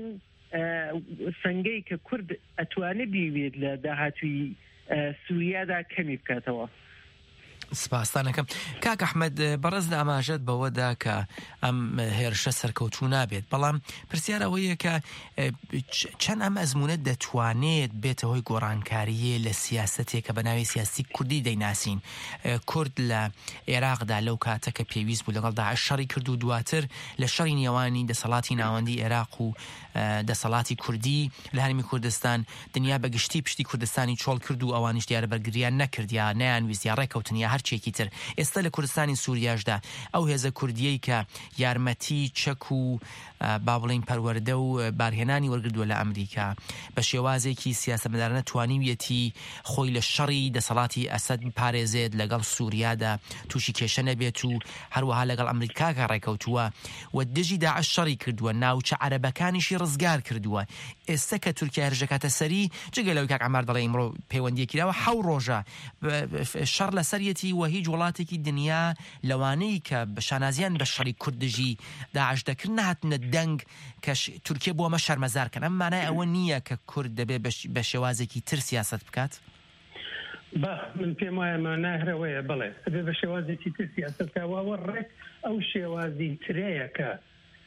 سەنگەی کە کورد ئەتوانێت بیوێت لە داهاتووی سووریادا کەمی بکاتەوە. سپاسانەکەم کاک ئەحمەد بەڕێز لە ئاماژەت بەوەدا کە ئەم هێرشە سەرکەوتوو نابێت بەڵام پرسیار ئەوەیە کە چەند ئەم ئەزمونە دەتوانێت بێتە هۆی گۆڕانکاریە لە سیاسەتێک کە بە ناوی سیاسی کوردی دەیناسین کورد لە عێراقدا لەو کاتە کە پێویست بوو لەگەڵ داعش شەڕی کرد و دواتر لە شەڕی نێوانی دەسەڵاتی ناوەندی عێراق و دەسەڵاتی کوردی لە هەرمی کوردستان دنیا بەگشتی پشتی کوردستانی چۆڵ کرد و ئەوانیش دیارە بەرگریان نەکرد یا نەیانویست یا ڕێکەوتن یا هەرچێکی تر ئێستا لە کوردستانی سووریاشدا ئەو هێزە کوردیەی کە یارمەتی چەک و با بڵین پەروەردە و بارهێنانی وەرگردووە لە ئەمریکا بە شێوازێکی سیاسەتمەدارانە توانیویەتی خۆی لە شەڕی دەسەڵاتی ئەسەد پارێزێت لەگەڵ سووریادا تووشی کێشە نەبێت و هەروەها لەگەڵ ئەمریکاکە ڕێکەوتووە و دژی داعش شەڕی کردووە ناوچە عەرەبەکانیشی ڕزگار کردووە ئێستا کە تورکیا هێرشەکاتە سەری جگە لەوەی کاک عەمار دەڵێ ئیمڕۆ پەیوەندیەکیراوە 7 ڕۆژە شەڕ لەسەرەتی و هیچ وڵاتێکی دنیا لەوانەی کە شانازیان بە شەڕی کوردژی داعش دەکرد نهاتنە دەنگ کە تورکیا بۆ ئەمە شەرمەزارکەن ئەم مانای ئەوە نییە کە کورد دەبێت بە شێوازێکی تر سیاست بکات من پێم وایە ماناهرەوەیە بڵێ ئەبێ بە شێوازێکی تر سیاستکەوەوە ڕێک ئەو شێوازی ترەیە کە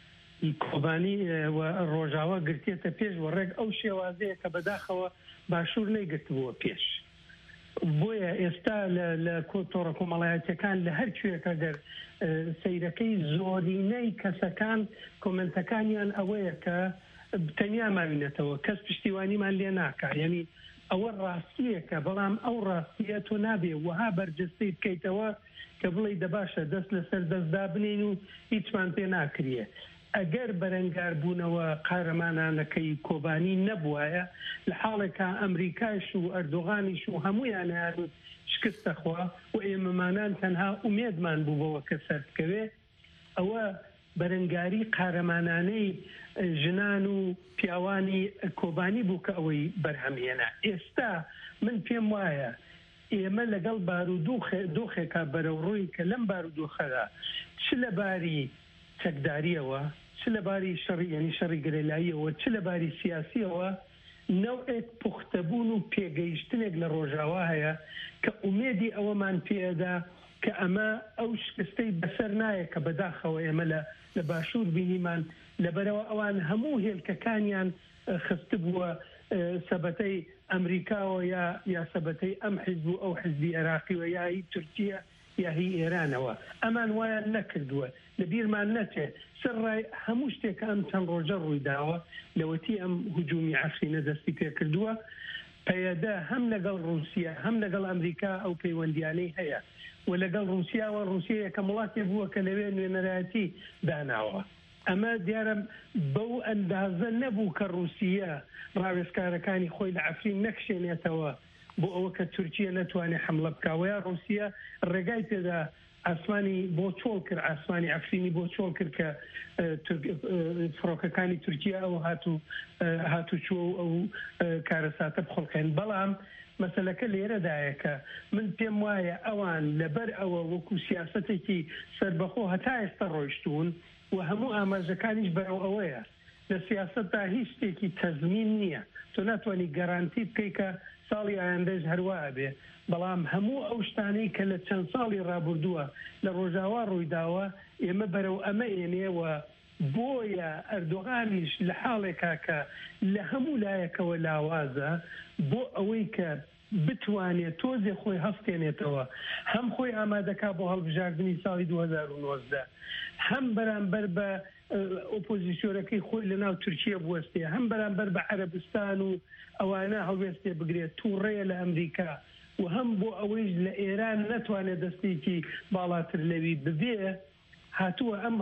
کۆبانی و ڕۆژاوا گرتێتە پێش و ڕێک ئەو شێوازەیە کە بەداخەوە باشوور نەیگرتبووە پێش. بۆیە ئێستا لە تۆڕە کۆمەڵایەتەکان لە هەر کوێکە دەر سەیرەکەی زۆرینەی کەسەکان کۆمنتەکانیان ئەوەیە کە تەنیا ماوینێتەوە کەس پشتیوانیمان لێ ناکە، یعنی ئەوە ڕاستیەکە، بەڵام ئەو ڕاستیە تۆ نابێ وها بەرجەستەی بکەیتەوە کە بڵێ دەباشە دەست لەسەر دەستدا بنین و هیچمان پێ ناکرێ. ئەگەر بەرەنگاربوونەوە قارەمانانەکەی کۆبانی نەبووایە لە حاڵێکە ئەمریکاش و ئەردۆغانیش و هەمویان یارد شکستەخوا و ئێمەمانان تەنها ئومێدمان بووبەوە کە سەرکەوێ. ئەوە بەرەنگاری قارەمانانەی ژنان و پیاوانی کۆبانی بوو کە ئەوەی بەرهەمهێنا. ئێستا من پێم وایە ئێمە لەگەڵ بارودۆخێکا بەرەوڕووی کە لەم بارودۆخەدا چ لەباری تەکداریەوە، چ لەباری شەڕی یعنی شەڕی گەرەلاییەوە، چ لەباری سیاسیەوە نەوعێک پوختەبوون و پێگەیشتنێک لە ڕۆژاوا هەیە کە ئومێدی ئەوەمان پێدا کە ئەمە ئەو شکستەی بەسەر نایە کە بەداخەوە ئێمە لە باشوور بینیمان لەبەرەوە ئەوان هەموو هێلکەکانیان خست بووە سەبەتەی ئەمریکاوە یا سەبەتەی ئەم حیزب و ئەو حیزبی عێراقیوە یا هی تورکیە یا هی ئێرانەوە. ئەمان وایان نەکردووە، لەبیرمان نەچێ سەرڕای هەموو شتێکە ئەم چەند ڕۆژە ڕوویداوە لەوەتی ئەم هجومی عەفرینە دەستی پێ کردووە. پەیەدا هەم لەگەڵ رووسیا هەم لەگەڵ ئەمریکا ئەو پەیوەندیانەی هەیە و لەگەڵ رووسیاوە رووسیا یەکەم وڵاتێک بووە کە لەوێ نوێنەرایەتی داناوە. ئەمە دیارە بەو ئەندازە نەبوو کە رووسیا ڕاوێزکارەکانی خۆی لە عەفرین نەکشێنێتەوە بۆ ئەوە کە تورکیە نەتوانێت حملە بکاوەیە. رووسیا ڕێگای تێدا ئاسمانی بۆ چۆڵ کرد، ئاسمانی عەفرینی بۆ چۆڵ کرد کە فڕۆکەکانی تورکیا ئەو هاتوچوە و ئەو کارەساتە بخۆڵکەن. بەڵام مەسەلەکە لێرەدایە کە من پێم وایە ئەوان لەبەر ئەوە وەکو سیاسەتێکی سەربەخۆ هەتا ئێستا ڕۆیشتون و هەموو ئاماژەکانیش بەرەو ئەوەیە. لە سیاسەتدا هیچ شتێکی تەزمین نییە، تۆ ناتوانانی گەرانتی بکەی کە ساڵی ئایندەش هەروە بێ، بەڵام هەموو ئەو شتانەی کە لە چەند ساڵی ڕابردووە لە ڕۆژاوا ڕوویداوە ئێمە بەرەو ئەمە ئێنێەوە. بۆیە ئەردۆغانیش لە حاڵێکا کە لە هەموو لایەکەوە لاوازە بۆ ئەوەی کە بتوانێت تۆزێ خۆی هەفتێنێتەوە، هەم خۆی ئامادەکا بۆ هەڵبژاردننی ساڵی 2019، هەم بەرامبەر بە ئۆپۆزیسیۆنەکەی خۆی لە ناو تورکیە بوەستێ، هەم بەرامبەر بە عەرەبستان و ئەوانە هەڵوێستێ بگرێت تووڕێیە لە ئەمریکا و هەم بۆ ئەوەیش لە ئێران نەتوانێت دەستێکی باڵاتر لەوی ببێ هاتووە ئەم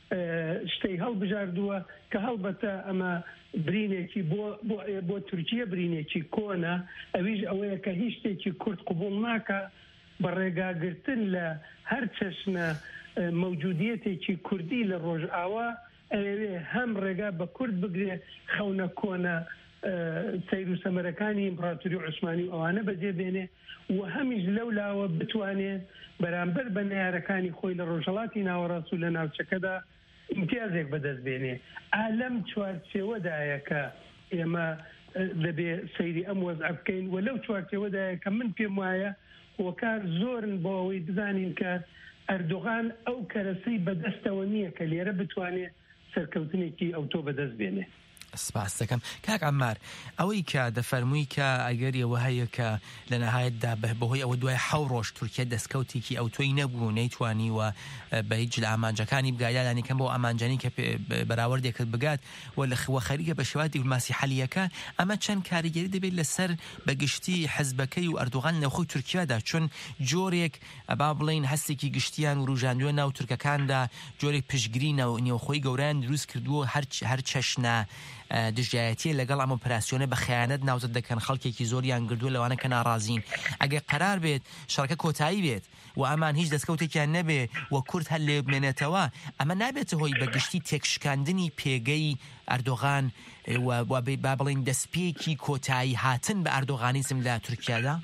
شتەی هەڵبژاردووە کە هەڵبەتە ئەمە برینێکی بۆ تورکیە برینێکی کۆنە، ئەویش ئەوەیە کە هیچ شتێکی کورد قبول ناکە بە ڕێگاگرتن لە هەر چەشنە مەوجودیەتێکی کوردی لە ڕۆژئاوا ئەوێ هەم ڕێگا بە کورد بگرێ خەونە کۆنە سەیر و سەمەرەکانی ئیمپراتوری عوسمانی ئەوانە بەجێبێنێ و هەمیش لەولاوە بتوانێت بەرامبەر بە نەیارەکانی خۆی لە ڕۆژهەڵاتی ناوەڕاست و لە ناوچەکەدا امتیازێک بەدەستبێنێ. ئالەم چوارچێوەدایە کە ئێمە دەبێ سەیری ئەم وەزع بکەین و لەو چوارچێوەدایە کە من پێم وایە هۆکار زۆرن بۆ ئەوەی بزانین کە ئەردۆغان ئەو کەرەسەی بەدەستەوە نییە کە لێرە بتوانێت سەرکەوتنێکی ئەوتۆ بەدەست بێنێ. سپاس دەکەم کاک عەمار، ئەوەی کە دەفەرمووی کە ئەگەر ئەوە هەیە کە لە نەهایەتدا بەهۆی ئەوە دوای 7 ڕۆژ تورکیا دەستکەوتێکی ئەوتۆی نەبوو نەیتوانی و بە هیچ لە ئامانجەکانی بگایدانی کەم بۆ ئامانجانی کە بەراوردێکت بگات و لە خەریکە بە شێوازی دیپلۆماسی حەلیەکە ئەمە چەند کاریگەری دەبێت لەسەر بەگشتی حزبەکەی و ئەردۆغان لەخۆی تورکیادا، چون جۆرێک با بڵین هەستێکی گشتیان و ڕوژاندووە ناو تورکەکاندا جۆرێک پشگیری نێوخۆی گەورەیان دروست کردووە هەر چەشنە دژایەتی لەگەڵ ئەم ئۆپراسیۆنە بە خەیانەت ناوزت دەکەن، خەڵکێکی زۆریان گردووە لەوانە کە ناڕازین. ئەگەر قەرار بێت شەڕەکە کۆتایی بێت و ئەمان هیچ دەستکەوتێکیان نەبێ و کورد هەر لێ بمێنێتەوە، ئەمە نابێتە هۆی بەگشتی تێکشکاندنی پێگەی ئەردۆغان و با بڵین دەستپێکی کۆتایی هاتن بە ئەردۆغانیزم لە تورکیادا؟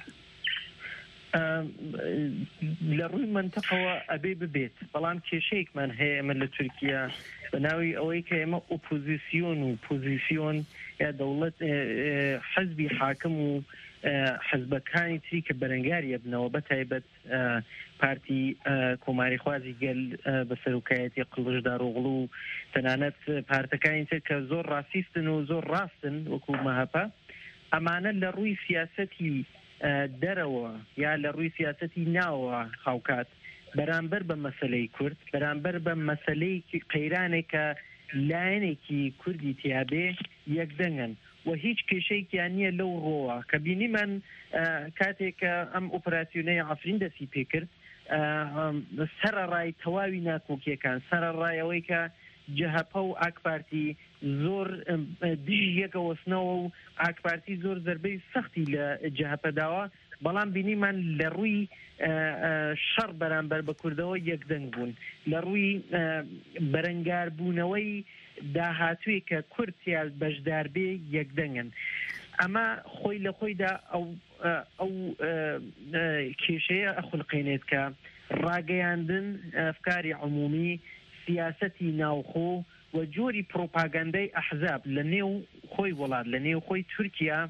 لە ڕووی منتەقەوە ئەبێ ببێت، بەڵام کێشەیەکمان هەیە ئەمە لە تورکیا بە ناوی ئەوەی کە ئێمە ئۆپۆزیسیۆن و پۆزیسیۆن یا دەوڵەت حەزبی حاکم و حەزبەکانی تری کە بەرەنگاریە بنەوە بەتایبەت پارتی کۆماریخوازی گەل بە سەرۆکایەتی قڵش داڕۆغڵ و تەنانەت پارتەکانی تر کە زۆر ڕاستیستن و زۆر ڕاستن وەکو مەهەپە ئەمانە لە ڕووی سیاسەتی دەرەوە یا لە ڕووی سیاسەتی ناوە خاوکات بەرامبەر بە مەسەلەی کورد بەرامبەر بە مەسەلەی قەیرانێک کە لایەنێکی کوردی تیابێ یەکدەنگن و هیچ کێشەیەکیان نییە لەو ڕۆوە کە بینیمان کاتێک کە ئەم ئۆپراسیۆنەی عەفرین دەستی پێکرد سەرەڕای تەواوی ناکۆکیەکان سەرەڕایەوەی کە جەهەپە و ئاکپارتی زۆر دژی یەکەوەستنەوە و ئاکپارتی زۆر زەربەی سەختی لە جەهەپەداوە بەڵام بینیمان لە ڕووی شەڕ بەرامبەر بە کوردەوە یەکدەنگ بوون لە ڕووی بەرەنگاربوونەوەی داهاتووی کە کورد بەشدار بێ یەکدەنگن ئەمە خۆی لە خۆیدا ئەو کێشەیە ئەخولقێنێت کە ڕاگەیاندن ئەفکاری عمومی سیاسەتی ناوخۆ و جۆری پرۆپاگەندەی ئەحزاب لە نێو خۆی وڵات لە نێو خۆی تورکیا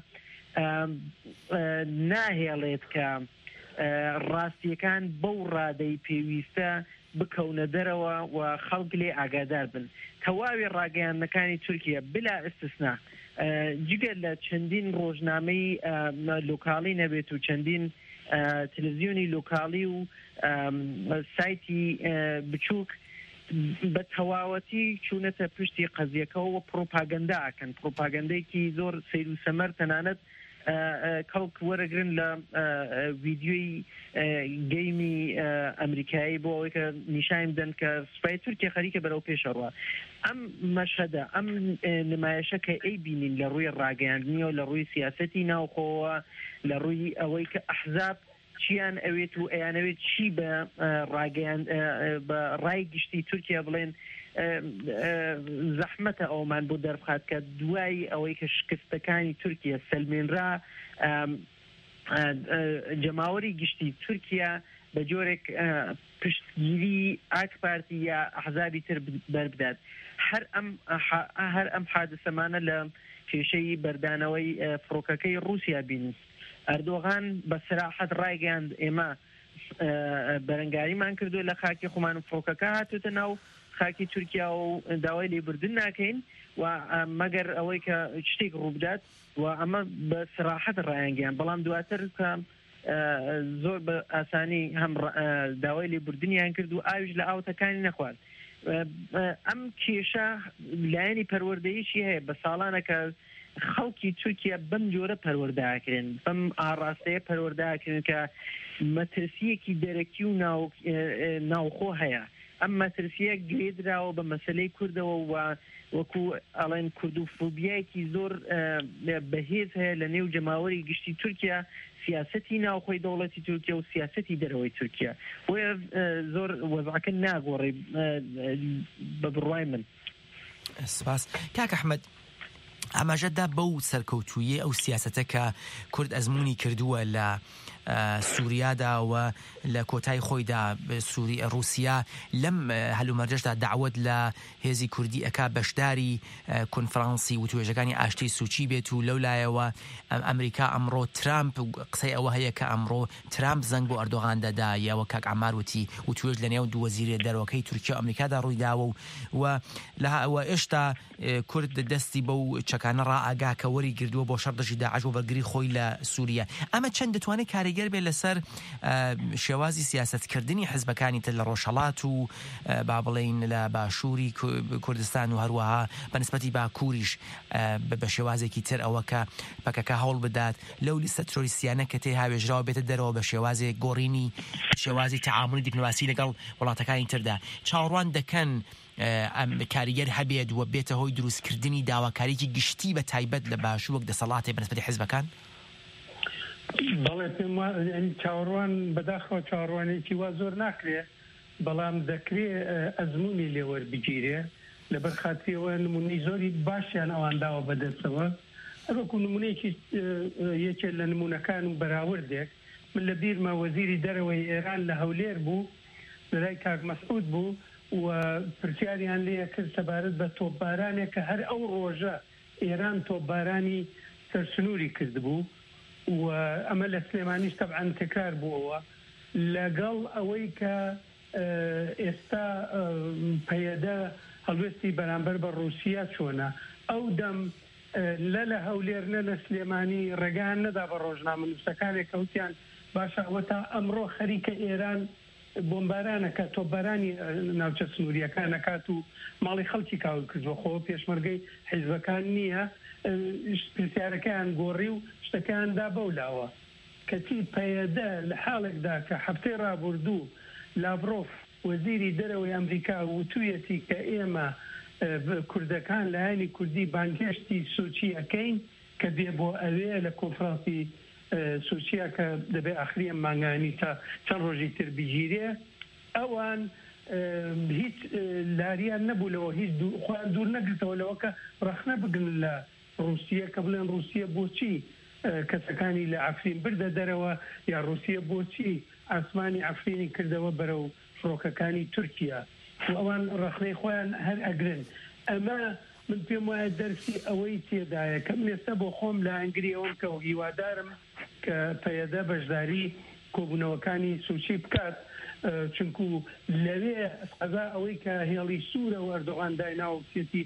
ناهێڵێت کە ڕاستیەکان بەو ڕادەی پێویستە بکەونە دەرەوە و خەڵک لێ ئاگادار بن تەواوی ڕاگەیاندنەکانی تورکیا بلا ئستثنا جگە لە چەندین ڕۆژنامەی لۆکاڵی نەبێت و چەندین تەلەڤیزیۆنی لۆکاڵی و سایتی بچووک بە تەواوەتی چوونەتە پشتی قەزیەکەەوە پرۆپاگەندا ئەکەن پرۆپاگەندەیەکی زۆر سیر و سەمەر تەنانەت کەڵک وەرەگرن لە ڤیدیۆی گەیمی ئەمریکایی بۆ ئەوەی کە نیشان بدەن کە سوپای تورکیا خەریکە بەرەو پێشەڕوە ئەم مەشهەدە ئەم نمایشە کە ئەی بینین لە ڕووی ڕاگەیاندنیەوە لە ڕووی سیاسەتی ناوخۆوە لە ڕووی ئەوەی کە ئەحزاب چیان ئەوێت و ئەیانەوێت چی بە ڕاگەیان بە ڕای گشتی تورکیا بڵێن زەحمەتە ئەومان بۆ دەربخات کە دوای ئەوەی کە شکستەکانی تورکیا سەلمێنرا جەماوەری گشتی تورکیا بە جۆرێک پشتگیری ئاکپارتی یا ئەحزابی تر بەربدات هەر ئەم حادثەمانە لە کێشەی بەردانەوەی فڕۆکەکەی رووسیا بینی ئەردۆغان بە سراحەت ڕایگەاند ئێمە بەرەنگاریمان کردو لە خاکی خۆمان و فڕۆکەکە هاتوتە ناو خاکی تورکیا و داوای لێبوردن ناکەین و مەگەر ئەوەی کە شتێک ڕووبدات و ئەمە بە سراحەت ڕایانگەیان بەڵام دواتر کە زۆر بە ئاسانی هەم داوای لێبوردنیان کرد و ئاویش لە ئاوتەکانی نەخوارد ئەم کێشە لایەنی پەروەردەییشی هەیە بە ساڵانەکە خەڵکی تورکیا بەم جۆرە پەروەرداکرێن بەم ئاڕاستەیە پەروەرداکرێن کە مەترسیەکی دەرەکی و ناوخۆ هەیە ئەم مەترسیە گرێدراوە بە مەسەلەی کوردەوە و وەکو ئەڵێن کوردوفۆبیایەکی زۆر بەهێز هەیە لە نێو جەماوەری گشتی تورکیا سیاسەتی ناوخۆی دەوڵەتی تورکیا و سیاسەتی دەرەوەی تورکیا بۆیە زۆر وەزعەکە ناگۆڕێ بە بڕوای من. سپاس کاک ئەحمەد ئاماژەدا بەو سەرکەوتوویە ئەو سیاسەتە کە کورد ئەزمموی کردووە لە سووریاداوە لە کۆتای خۆیدا رووسیا لەم هەلومەرجەشدا داوت لە هێزی کوردی ئەکا بەشداری کۆنفرانسی و توێژەکانی ئاشتی سوچی بێت و لەولایەوە ئەمریکا ئەمڕۆ ترامپ قسەی ئەوە هەیە کە ئەمڕۆ ترامپ زەنگ بۆ ئەردۆغان دەدا یاوە کاک عەماروتی و توێژ لە نێو دوو وەزیرە دەرەوەکەی تورکیا و ئەمریکادا ڕوویداوە و لەوە ئێشتا کورد دەستی بەو چەکانە ڕائاگا کە وەری گردووە بۆ شەڕدەژی داعش و بەرگری خۆی لە سووریا ئەمە چەند دەتوانێت کاریگەر بێت لەسەر شێوازی سیاسەتکردنی حزبەکانی تر لە ڕۆژهەڵات و با بڵێین لە باشووری کوردستان و هەروەها بەنسبەتی باکووریش بە شێوازێکی تر ئەوە کە پەکەکە هەوڵ بدات لەو لیستە تۆریستیانە کە تێ هاوێژراوە بێتە دەرەوە بە شێوازێک گۆڕینی شێوازی تەعاملی دیپلۆماسی لەگەڵ وڵاتەکانی تردا چاوەڕوان دەکەن کاریگەر هەبێت و بێتە هۆی دروستکردنی داواکاریی گشتی بە تایبەت لە باشوور وەک دەسەڵاتی بەنسبەتی حزبەکان؟ بەڵێ پێم چاوەڕوان بەداخەوە چاوەڕوانێکی وا زۆر ناکرێ بەڵام دەکرێت ئەزمموی لێوەربگیرێ لەبەر خاتریەوە نمونەی زۆری باشیان ئەوانداوە بەدەستەوە هەروەکو نمونەیەکی یەکێک لە نمونونەکان و بەراوردێک من لە بیرمە وەزیری دەرەوەی ئێران لە هەولێر بوو لەلای کاک مەسعود بوو و پرسیاریان لێ کرد سەبارەت بە تۆپبارانێک کە هەر ئەو ڕۆژە ئێران تۆپبارانی سەرسنووری کرد بوو و ئەمە لە سلێمانیش تەبعاً تکرار بووەوە لەگەڵ ئەوەی کە ئێستا پەیەدە هەڵوێستی بەرامبەر بە رووسیا چۆنە ئەو دەم لە هەولێر لە سلێمانی ڕێگان نەدا بە ڕۆژنامەنووسەکانێک کەوتیان باشە ئەوە تا ئەمڕۆ خەریکە ئێران بۆمبارانەکە تۆپبارانی ناوچە سنووریەکان نەکات و ماڵی خەڵکی کاول کردووە خۆ پێشمەرگەی حیزبەکان نییە پرسیارەکەیان گۆڕی و شتەکاندا بەولاوە کەچی پەیەدە لە حاڵێکدا کە هەفتەی ڕابردوو لاڤرۆف وەزیری دەرەوەی ئەمریکا وتوویەتی کە ئێمە کوردەکان لایەنی کوردی بانگهێشتی سوچی ئەەکەین کە دێ بۆ ئەوێ لە کۆنفرانسی سوچیا کە دەبێت ئاخریە مانگانی تا چەند ڕۆژی تر بگیرێ ئەوان هیچ لاریان نەبوولەوە هیچ خۆیان دوور نەگرتەوە لەوە کە ڕەخنە بگن لە رووسیا کە بڵێن رووسیا بۆچی کەسەکانی لە عەفرین بردە دەرەوە یا رووسیا بۆچی ئاسمانی عەفرینی کردەوە بەرەو فڕۆکەکانی تورکیا و ئەوان ڕەخنەی خۆیان هەر ئەگرن ئەمە من پێم وایە دەرسی ئەوەی تێدایە کە ئێستا بۆ خۆم لە ئەنگری ئەوم کە هیوادارم کە پەیەدە بەشداری کۆبوونەوەکانی سوچی بکات چونکو لەوێ قەزا ئەوەی کە هێڵی سوورە و ئەردۆغان دایناوە بچێتی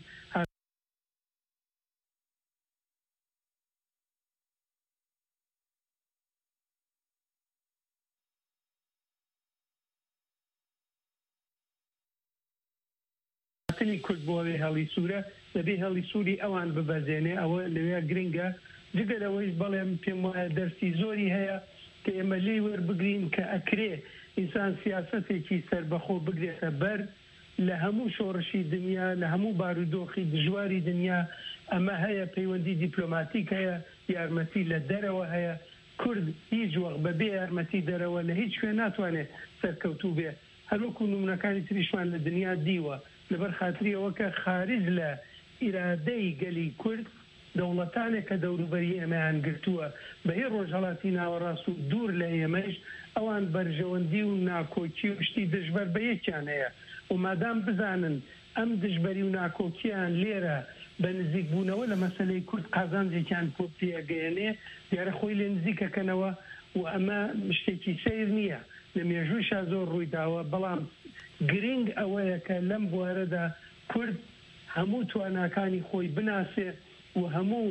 کورد بۆ هەڵی سوورە دەبێ هەڵی سووری ئەوان ببەزێنێ ئەوە لەوێ گرنگە جگە لەوەی بەڵێم پێم وایە دەرسی زۆری هەیە کە ئێمە لێی وەربگرین کە ئەکرێ ئینسان سیاسەتێکی سەربەخۆ بگرێتە بەر لە هەموو شۆڕشی دنیا لە هەموو بارودۆخی دژواری دنیا ئەمە هەیە پەیوەندی دیپلۆماتیک هەیە یارمەتی لە دەرەوە هەیە کورد هیچ وەخت بەبێ یارمەتی دەرەوە لە هیچ شوێ ناتوانێت سەرکەوتوو بێ هەروەکو نمونەکانی تریشمان لە دنیا دیوە لەبەر خاتری ئەوە کە خارج لە ئیرادەی گەلی کورد دەوڵەتانێک کە دەوروبەری ئێمەیان گرتووە بەهێ ڕۆژهەڵاتی ناوەڕاست و دوور لە ئێمەش ئەوان بەرژەوەندی و ناکۆکی و شتی دژبەر بە یەکیان هەیە و مادام بزانن ئەم دژبەری و ناکۆکیان لێرە بە نزیک بوونەوە لە مەسەلەی کورد قازانجێکیان پێگەیەنێ دیارە خۆی لێ نزیکەکەنەوە و ئەمە شتێکی سیر نییە لە مێژوویشا زۆر ڕوویداوە بەڵام گرنگ ئەوەیە کە لەم بوارەدا کورد هەموو تواناکانی خۆی بناسێ و هەموو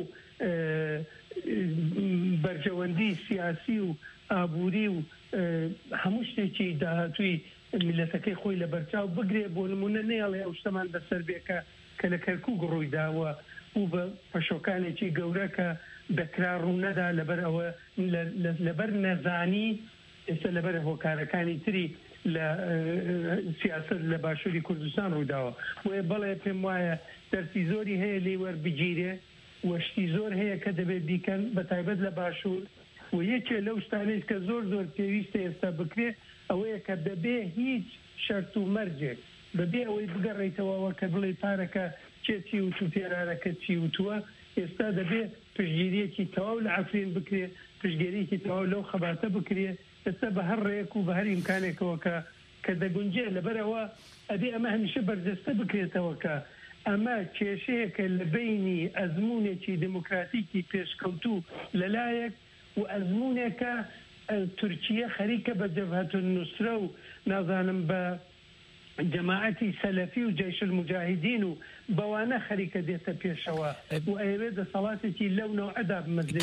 بەرژەوەندی سیاسی و ئابووری و هەموو شتێکی داهاتووی میلەتەکەی خۆی لە بەرچاو بگرێ بۆ نمونە نێڵێ ئەو شتەمان بەسەر بێکە کە لە کەرکووک ڕوویداوە و بە پەشۆکانێکی گەورە کە دەکرا ڕوونەدا لەبەر ئەوە لەبەر نەزانی ئێستا لەبەر هۆکارەکانی تری لە سیاست لە باشووری کوردستان ڕووداوە وێ بەڵێ پێم وایە دەرسی زۆری هەیە لێ وەربگیرێ وەشتی زۆر هەیە کە دەبێت بیکەن بە تایبەت لە باشوور و یەکێ لەو شتانەی کە زۆر زۆر پێویستە ئێستا بکرێ ئەوەیە کە بەبێ هیچ شەرت و مەرجێک بەبێ ئەوەی بگەڕێیتەوە کە بڵێ پارەکە چێتی و تو پێرارەکە چی وتووە ئێستا دەبێ پشتگیریەکی تەواو لە عەفرین بکرێ پشتگیریەکی تەواو لەو خەباتە بکرێ ئێستا بە هەر ڕێک و بە هەر ئیمکانێکەوە کە دەگونجێ لەبەرەوە ئەبێ ئەمە هەمیشە بەرجەستە بکرێتەوە کە ئەمە کێشەیەکە لە بینی ئەزمونێکی دموکراتیکی پێشکەوتوو لەلایەک و ئەزمونێکە تورکیە خەریکە بە جەبهەت النوسرە و نازانم بە جەماعەتی سەلەفی و جەیش المجاهدین و بەوانە خەریکە دێتە پێشەوە و ئەوێ دەسەڵاتێکی لەو نەوعەدا بمەزێنێ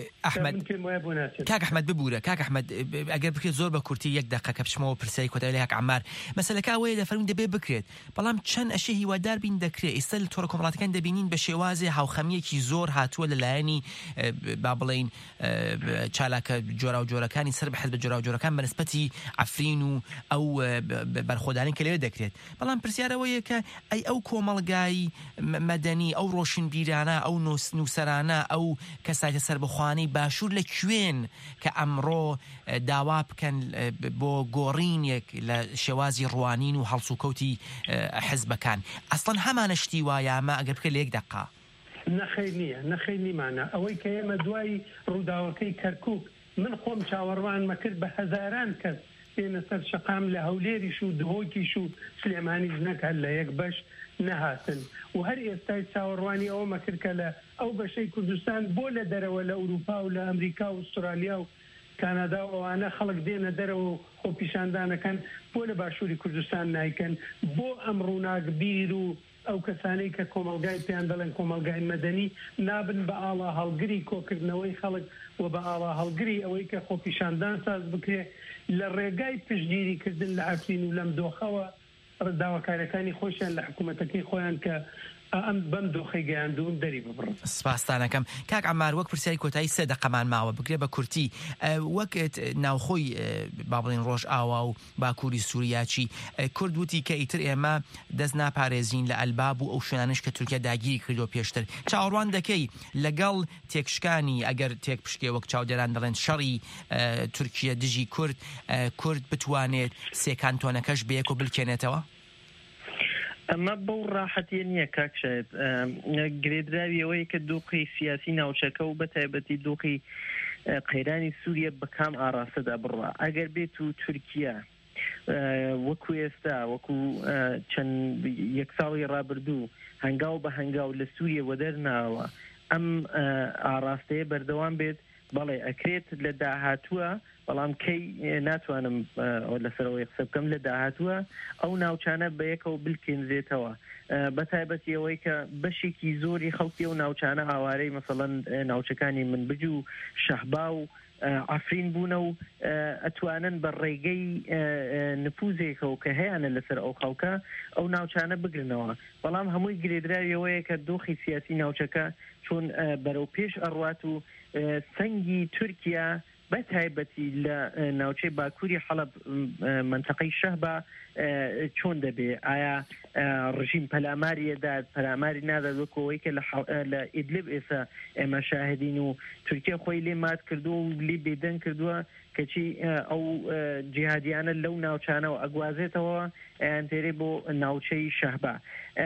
کاک ئەحمەد ببوورە کاک ئەحمەد ئەگەر بکرێت زۆر بە کورتی یەک دەقەکە بچمەوە پرسیاری کۆتایی لە یاک عەمار مەسەلەکە ئەوەیە دەفەرمین دەبێ بکرێت بەڵام چەند ئەشێ هیوادار بین دەکرێت ئێستا لە تۆڕە کۆمەڵاتەکان دەبینین بە شێوازێ هاوخەمیەکی زۆر هاتووە لەلایەنی با بڵێین چالاکە جۆرا و جۆرەکانی سەر بە حەزب جۆرا و جۆرەکان بەنسبەتی عەفرین و ئەو بەرخۆدانین کە لەوێ دەکرێت بەڵام پرسیارەوەیە کە ئەی ئەو کۆمەڵگای مەدەنی ئەو ڕۆشنبیرانە ئەو نووسەرانە ئەو کەسایەتە سەربەخوانەی باشوور لە کوێن کە ئەمڕۆ داوا بکەن بۆ گۆڕینێک لە شێوازی ڕوانین و هەڵسوکەوتی حزبەکان ئەسڵەن هەمانە شتی وایە ئەمە ئەگەر بکە لە یەک دەقا نەخەی نیمانە ئەوەی کە ئێمە دوای ڕووداوەکەی کەرکووک من خۆم چاوەڕوانمە کرد بە هەزاران کەس بێنە سەر شەقام لە هەولێریش و دهۆکیش و سلێمانی ژنەکە لە یەک بەش نەهاتن و هەر ئێستای چاوەڕوانی ئەوە مەکرد کە لە ئەو بەشەی کوردستان بۆ لە دەرەوە لە ئەوروپا و لە ئەمریکا و ئوسترالیا و کانادا ئەوانە خەڵک دێنە دەرەوە خۆ پیشاندانەکەن بۆ لە باشووری کوردستان نایکەن بۆ ئەم ڕووناکبیر و ئەو کەسانەی کە کۆمەلگای پێیان دەڵێن کۆمەلگای مەدەنی نابن بە ئاڵا هەڵگری کۆکردنەوەی خەڵک و بە ئاڵا هەڵگری ئەوەی کە خۆ پیشاندان ساز بکرێ لە ڕێگای پشتگیریکردن لە عەفرین و لەم دۆخەوە داواکاریەکانی خۆشیان لە حکوومەتەکەی خۆیان کە ئەم بەم دۆخەی گەیاندون دەری ببڕن. سپاسدانەکەم کاک عەمار وەک پرسیاری کۆتایی 3 دقەمان ماوە بگرێ بە کورتی وەک ناوخۆی با بڵێن ڕۆژ ئاوا و باکووری سووریاچی کورد وتی کە ئیتر ئێمە دەست ناپارێزین لە ئەلباب و ئەو شوێنانش کە تورکیا داگیری کردو پێشتر چاوەڕوان دەکەی لەگەڵ تێکشکانی ئەگەر تێک پشکێ وەک چاودێران دەڵێن شەڕی تورکیا دژی کورد بتوانێت سێ کانتۆنەکەش بەیەک و بلکێنێتەوە؟ ئەمە بەو ڕاحەتیە نییە کاکشێت گرێدراویەوەی کە دۆخی سیاسی ناوچەکە و بەتایبەتی دۆخی قەیرانی سووریە بە کام ئاراستەدا بڕوا ئەگەر بێت و تورکیا وەکو ئێستا وەکو چەند یەک ساڵی ڕابردوو هەنگاو بە هەنگاو لە سووریە وەدەرناوە ئەم ئاراستەیە بەردەوام بێت بەڵێ ئەکرێت لە داهاتووە بەڵام کەی ناتوانم لەسەرەوەی قسە بکەم لە داهاتووە ئەو ناوچانە بە یەکەوە بلکێنرێتەوە بەتایبەتی ئەوەی کە بەشێکی زۆری خەڵکی و ناوچانە ئاوارەی مەسەڵەن ناوچەکانی منبج و شەحبا و عەفرین بوونە و ئەتوانن بە ڕێگەی نفوزێکەوە کە هەیەە لەسەر ئەو خەڵکە ئەو ناوچانە بگرنەوە بەڵام هەمووی گرێدراویەوەیە کە دۆخی سیاسی ناوچەکە چۆن بەرەو پێش ئەڕوات و سەنگی تورکیا بەتایبەتی لە ناوچەی باکووری حەڵەب منتەقەی شەحبا چۆن دەبێ ئایا ڕژیم پەلاماریەدات پەلاماری نادات وەکەوەی کە لە ئیدلب ئێستا ئێمە شاهدین و تورکیا خۆی لێ مات کردووە و لێ بێدەنگ کردووە کەچی ئەو جیهادیانە لەو ناوچانەوە ئەگوازێتەوە ئەیانتێرێ بۆ ناوچەی شەحبا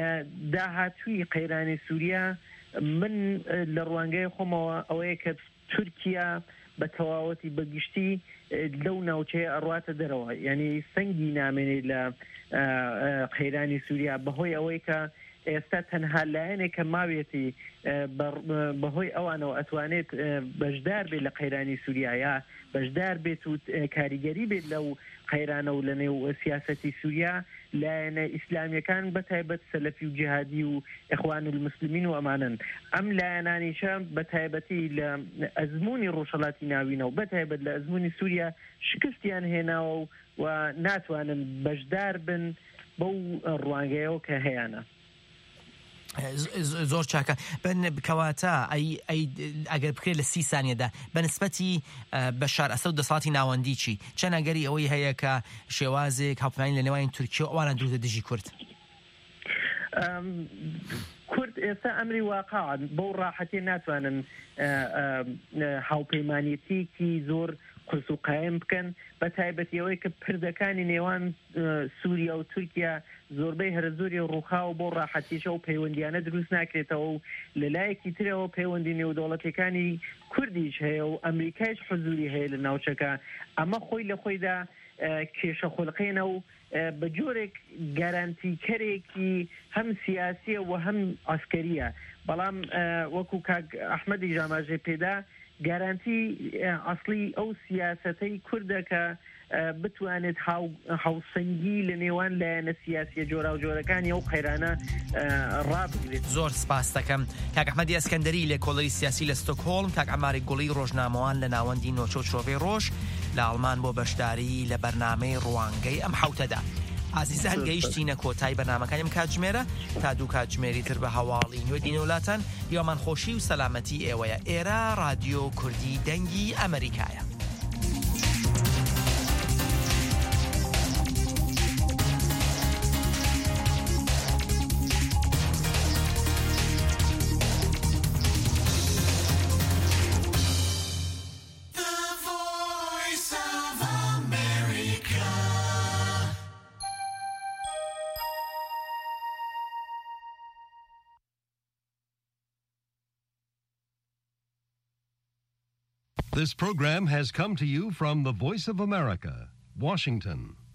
داهاتووی قەیرانی سووریا من لە ڕوانگەی خۆمەوە ئەوەیە کە تورکیا بە تەواوەتی بەگشتی لەو ناوچەیە ئەڕواتە دەرەوە یعنی سەنگی نامێنێت لە قەیرانی سووریا بەهۆی ئەوەی کە ئێستا تەنها لایەنێک کە ماوێتی بەهۆی ئەوانەوە ئەتوانێت بەشدار بێت لە قەیرانی سووریا یا بەشدار بێت و کاریگەری بێت لەو قەیرانە و لە نێو سیاسەتی سووریا لایەنە ئیسلامیەکان بەتایبەت سەلەفی و جیهادی و ئیخوان المسلمین و ئەمانن ئەم لایەنانیشە بەتایبەتی لە ئەزموونی ڕۆژهەڵاتی ناوینەوە بەتایبەت لە ئەزموونی سووریا شکستیان هێناوە و ناتوانن بەشدار بن بەو ڕوانگەیەوە کە هەیەە زۆر چاکە بکەواتە ئەگەر بکرێت لە 30 سانیەدا بەنسبەتی بەشار ئەسەد و دەسەڵاتی ناوەندی چی چەند ئەگەری ئەوەی هەیە کە شێوازێک هاوپەیمانی لە نێوانی تورکیا و ئەوانە دروستە دژی کورد کورد ئێستا ئەمری واقع بەو ڕاحەتی ناتوانن هاوپەیمانیەتێکی زۆر قرس و قایم بکەن بەتایبەتیەوەی کە پردەکانی نێوان سووریا و تورکیا زۆربەی هەرە زۆری ڕووخاوە بۆ ڕاحەتیشە و پەیوەندیانە دروست ناکرێتەوە و لەلایەکی ترەوە پەیوەندی نێودەوڵەتەکانی کوردیش هەیە و ئەمریکایش حزوری هەیە لە ناوچەکە ئەمە خۆی لە خۆیدا کێشە خولقێنە و بە جۆرێک گارانتیکەرێکی هەم سیاسیە و هەم ئاسکەریە بەڵام وەکو کاک ئەحمەدی ژاماژێ پێدا گارانتی ئەسڵی ئەو سیاسەتەی کوردە کە بتوانێت هاوسەنگی لە نێوان لایەنە سیاسیە جۆرا و جۆرەکانی ئەو قەیرانە ڕابگرێت. زۆر سپاس دەکەم کاک ئەحمەدی ئەسکەندەری لە کۆڵەری سیاسی لە ستۆکهۆڵم کاک عەماری گوڵی ڕۆژنامەوان لە ناوەندی نۆچە و چۆڤێ ڕۆژ لە ئەڵمان بۆ بەشداری لە بەرنامەی ڕوانگەی ئەم حوتەدا. ئازیزان گەیشتینە کۆتای بەرنامەکانیم کاتژمێرە تا دوو کاتژمێری تر بە هەواڵی نوێ دینەولاتان یۆمان خۆشی و سەلامەتی ئێوەیە. ئێرە رادیۆ کوردی دەنگی ئەمریکایە. This program has come to you from the Voice of America, Washington.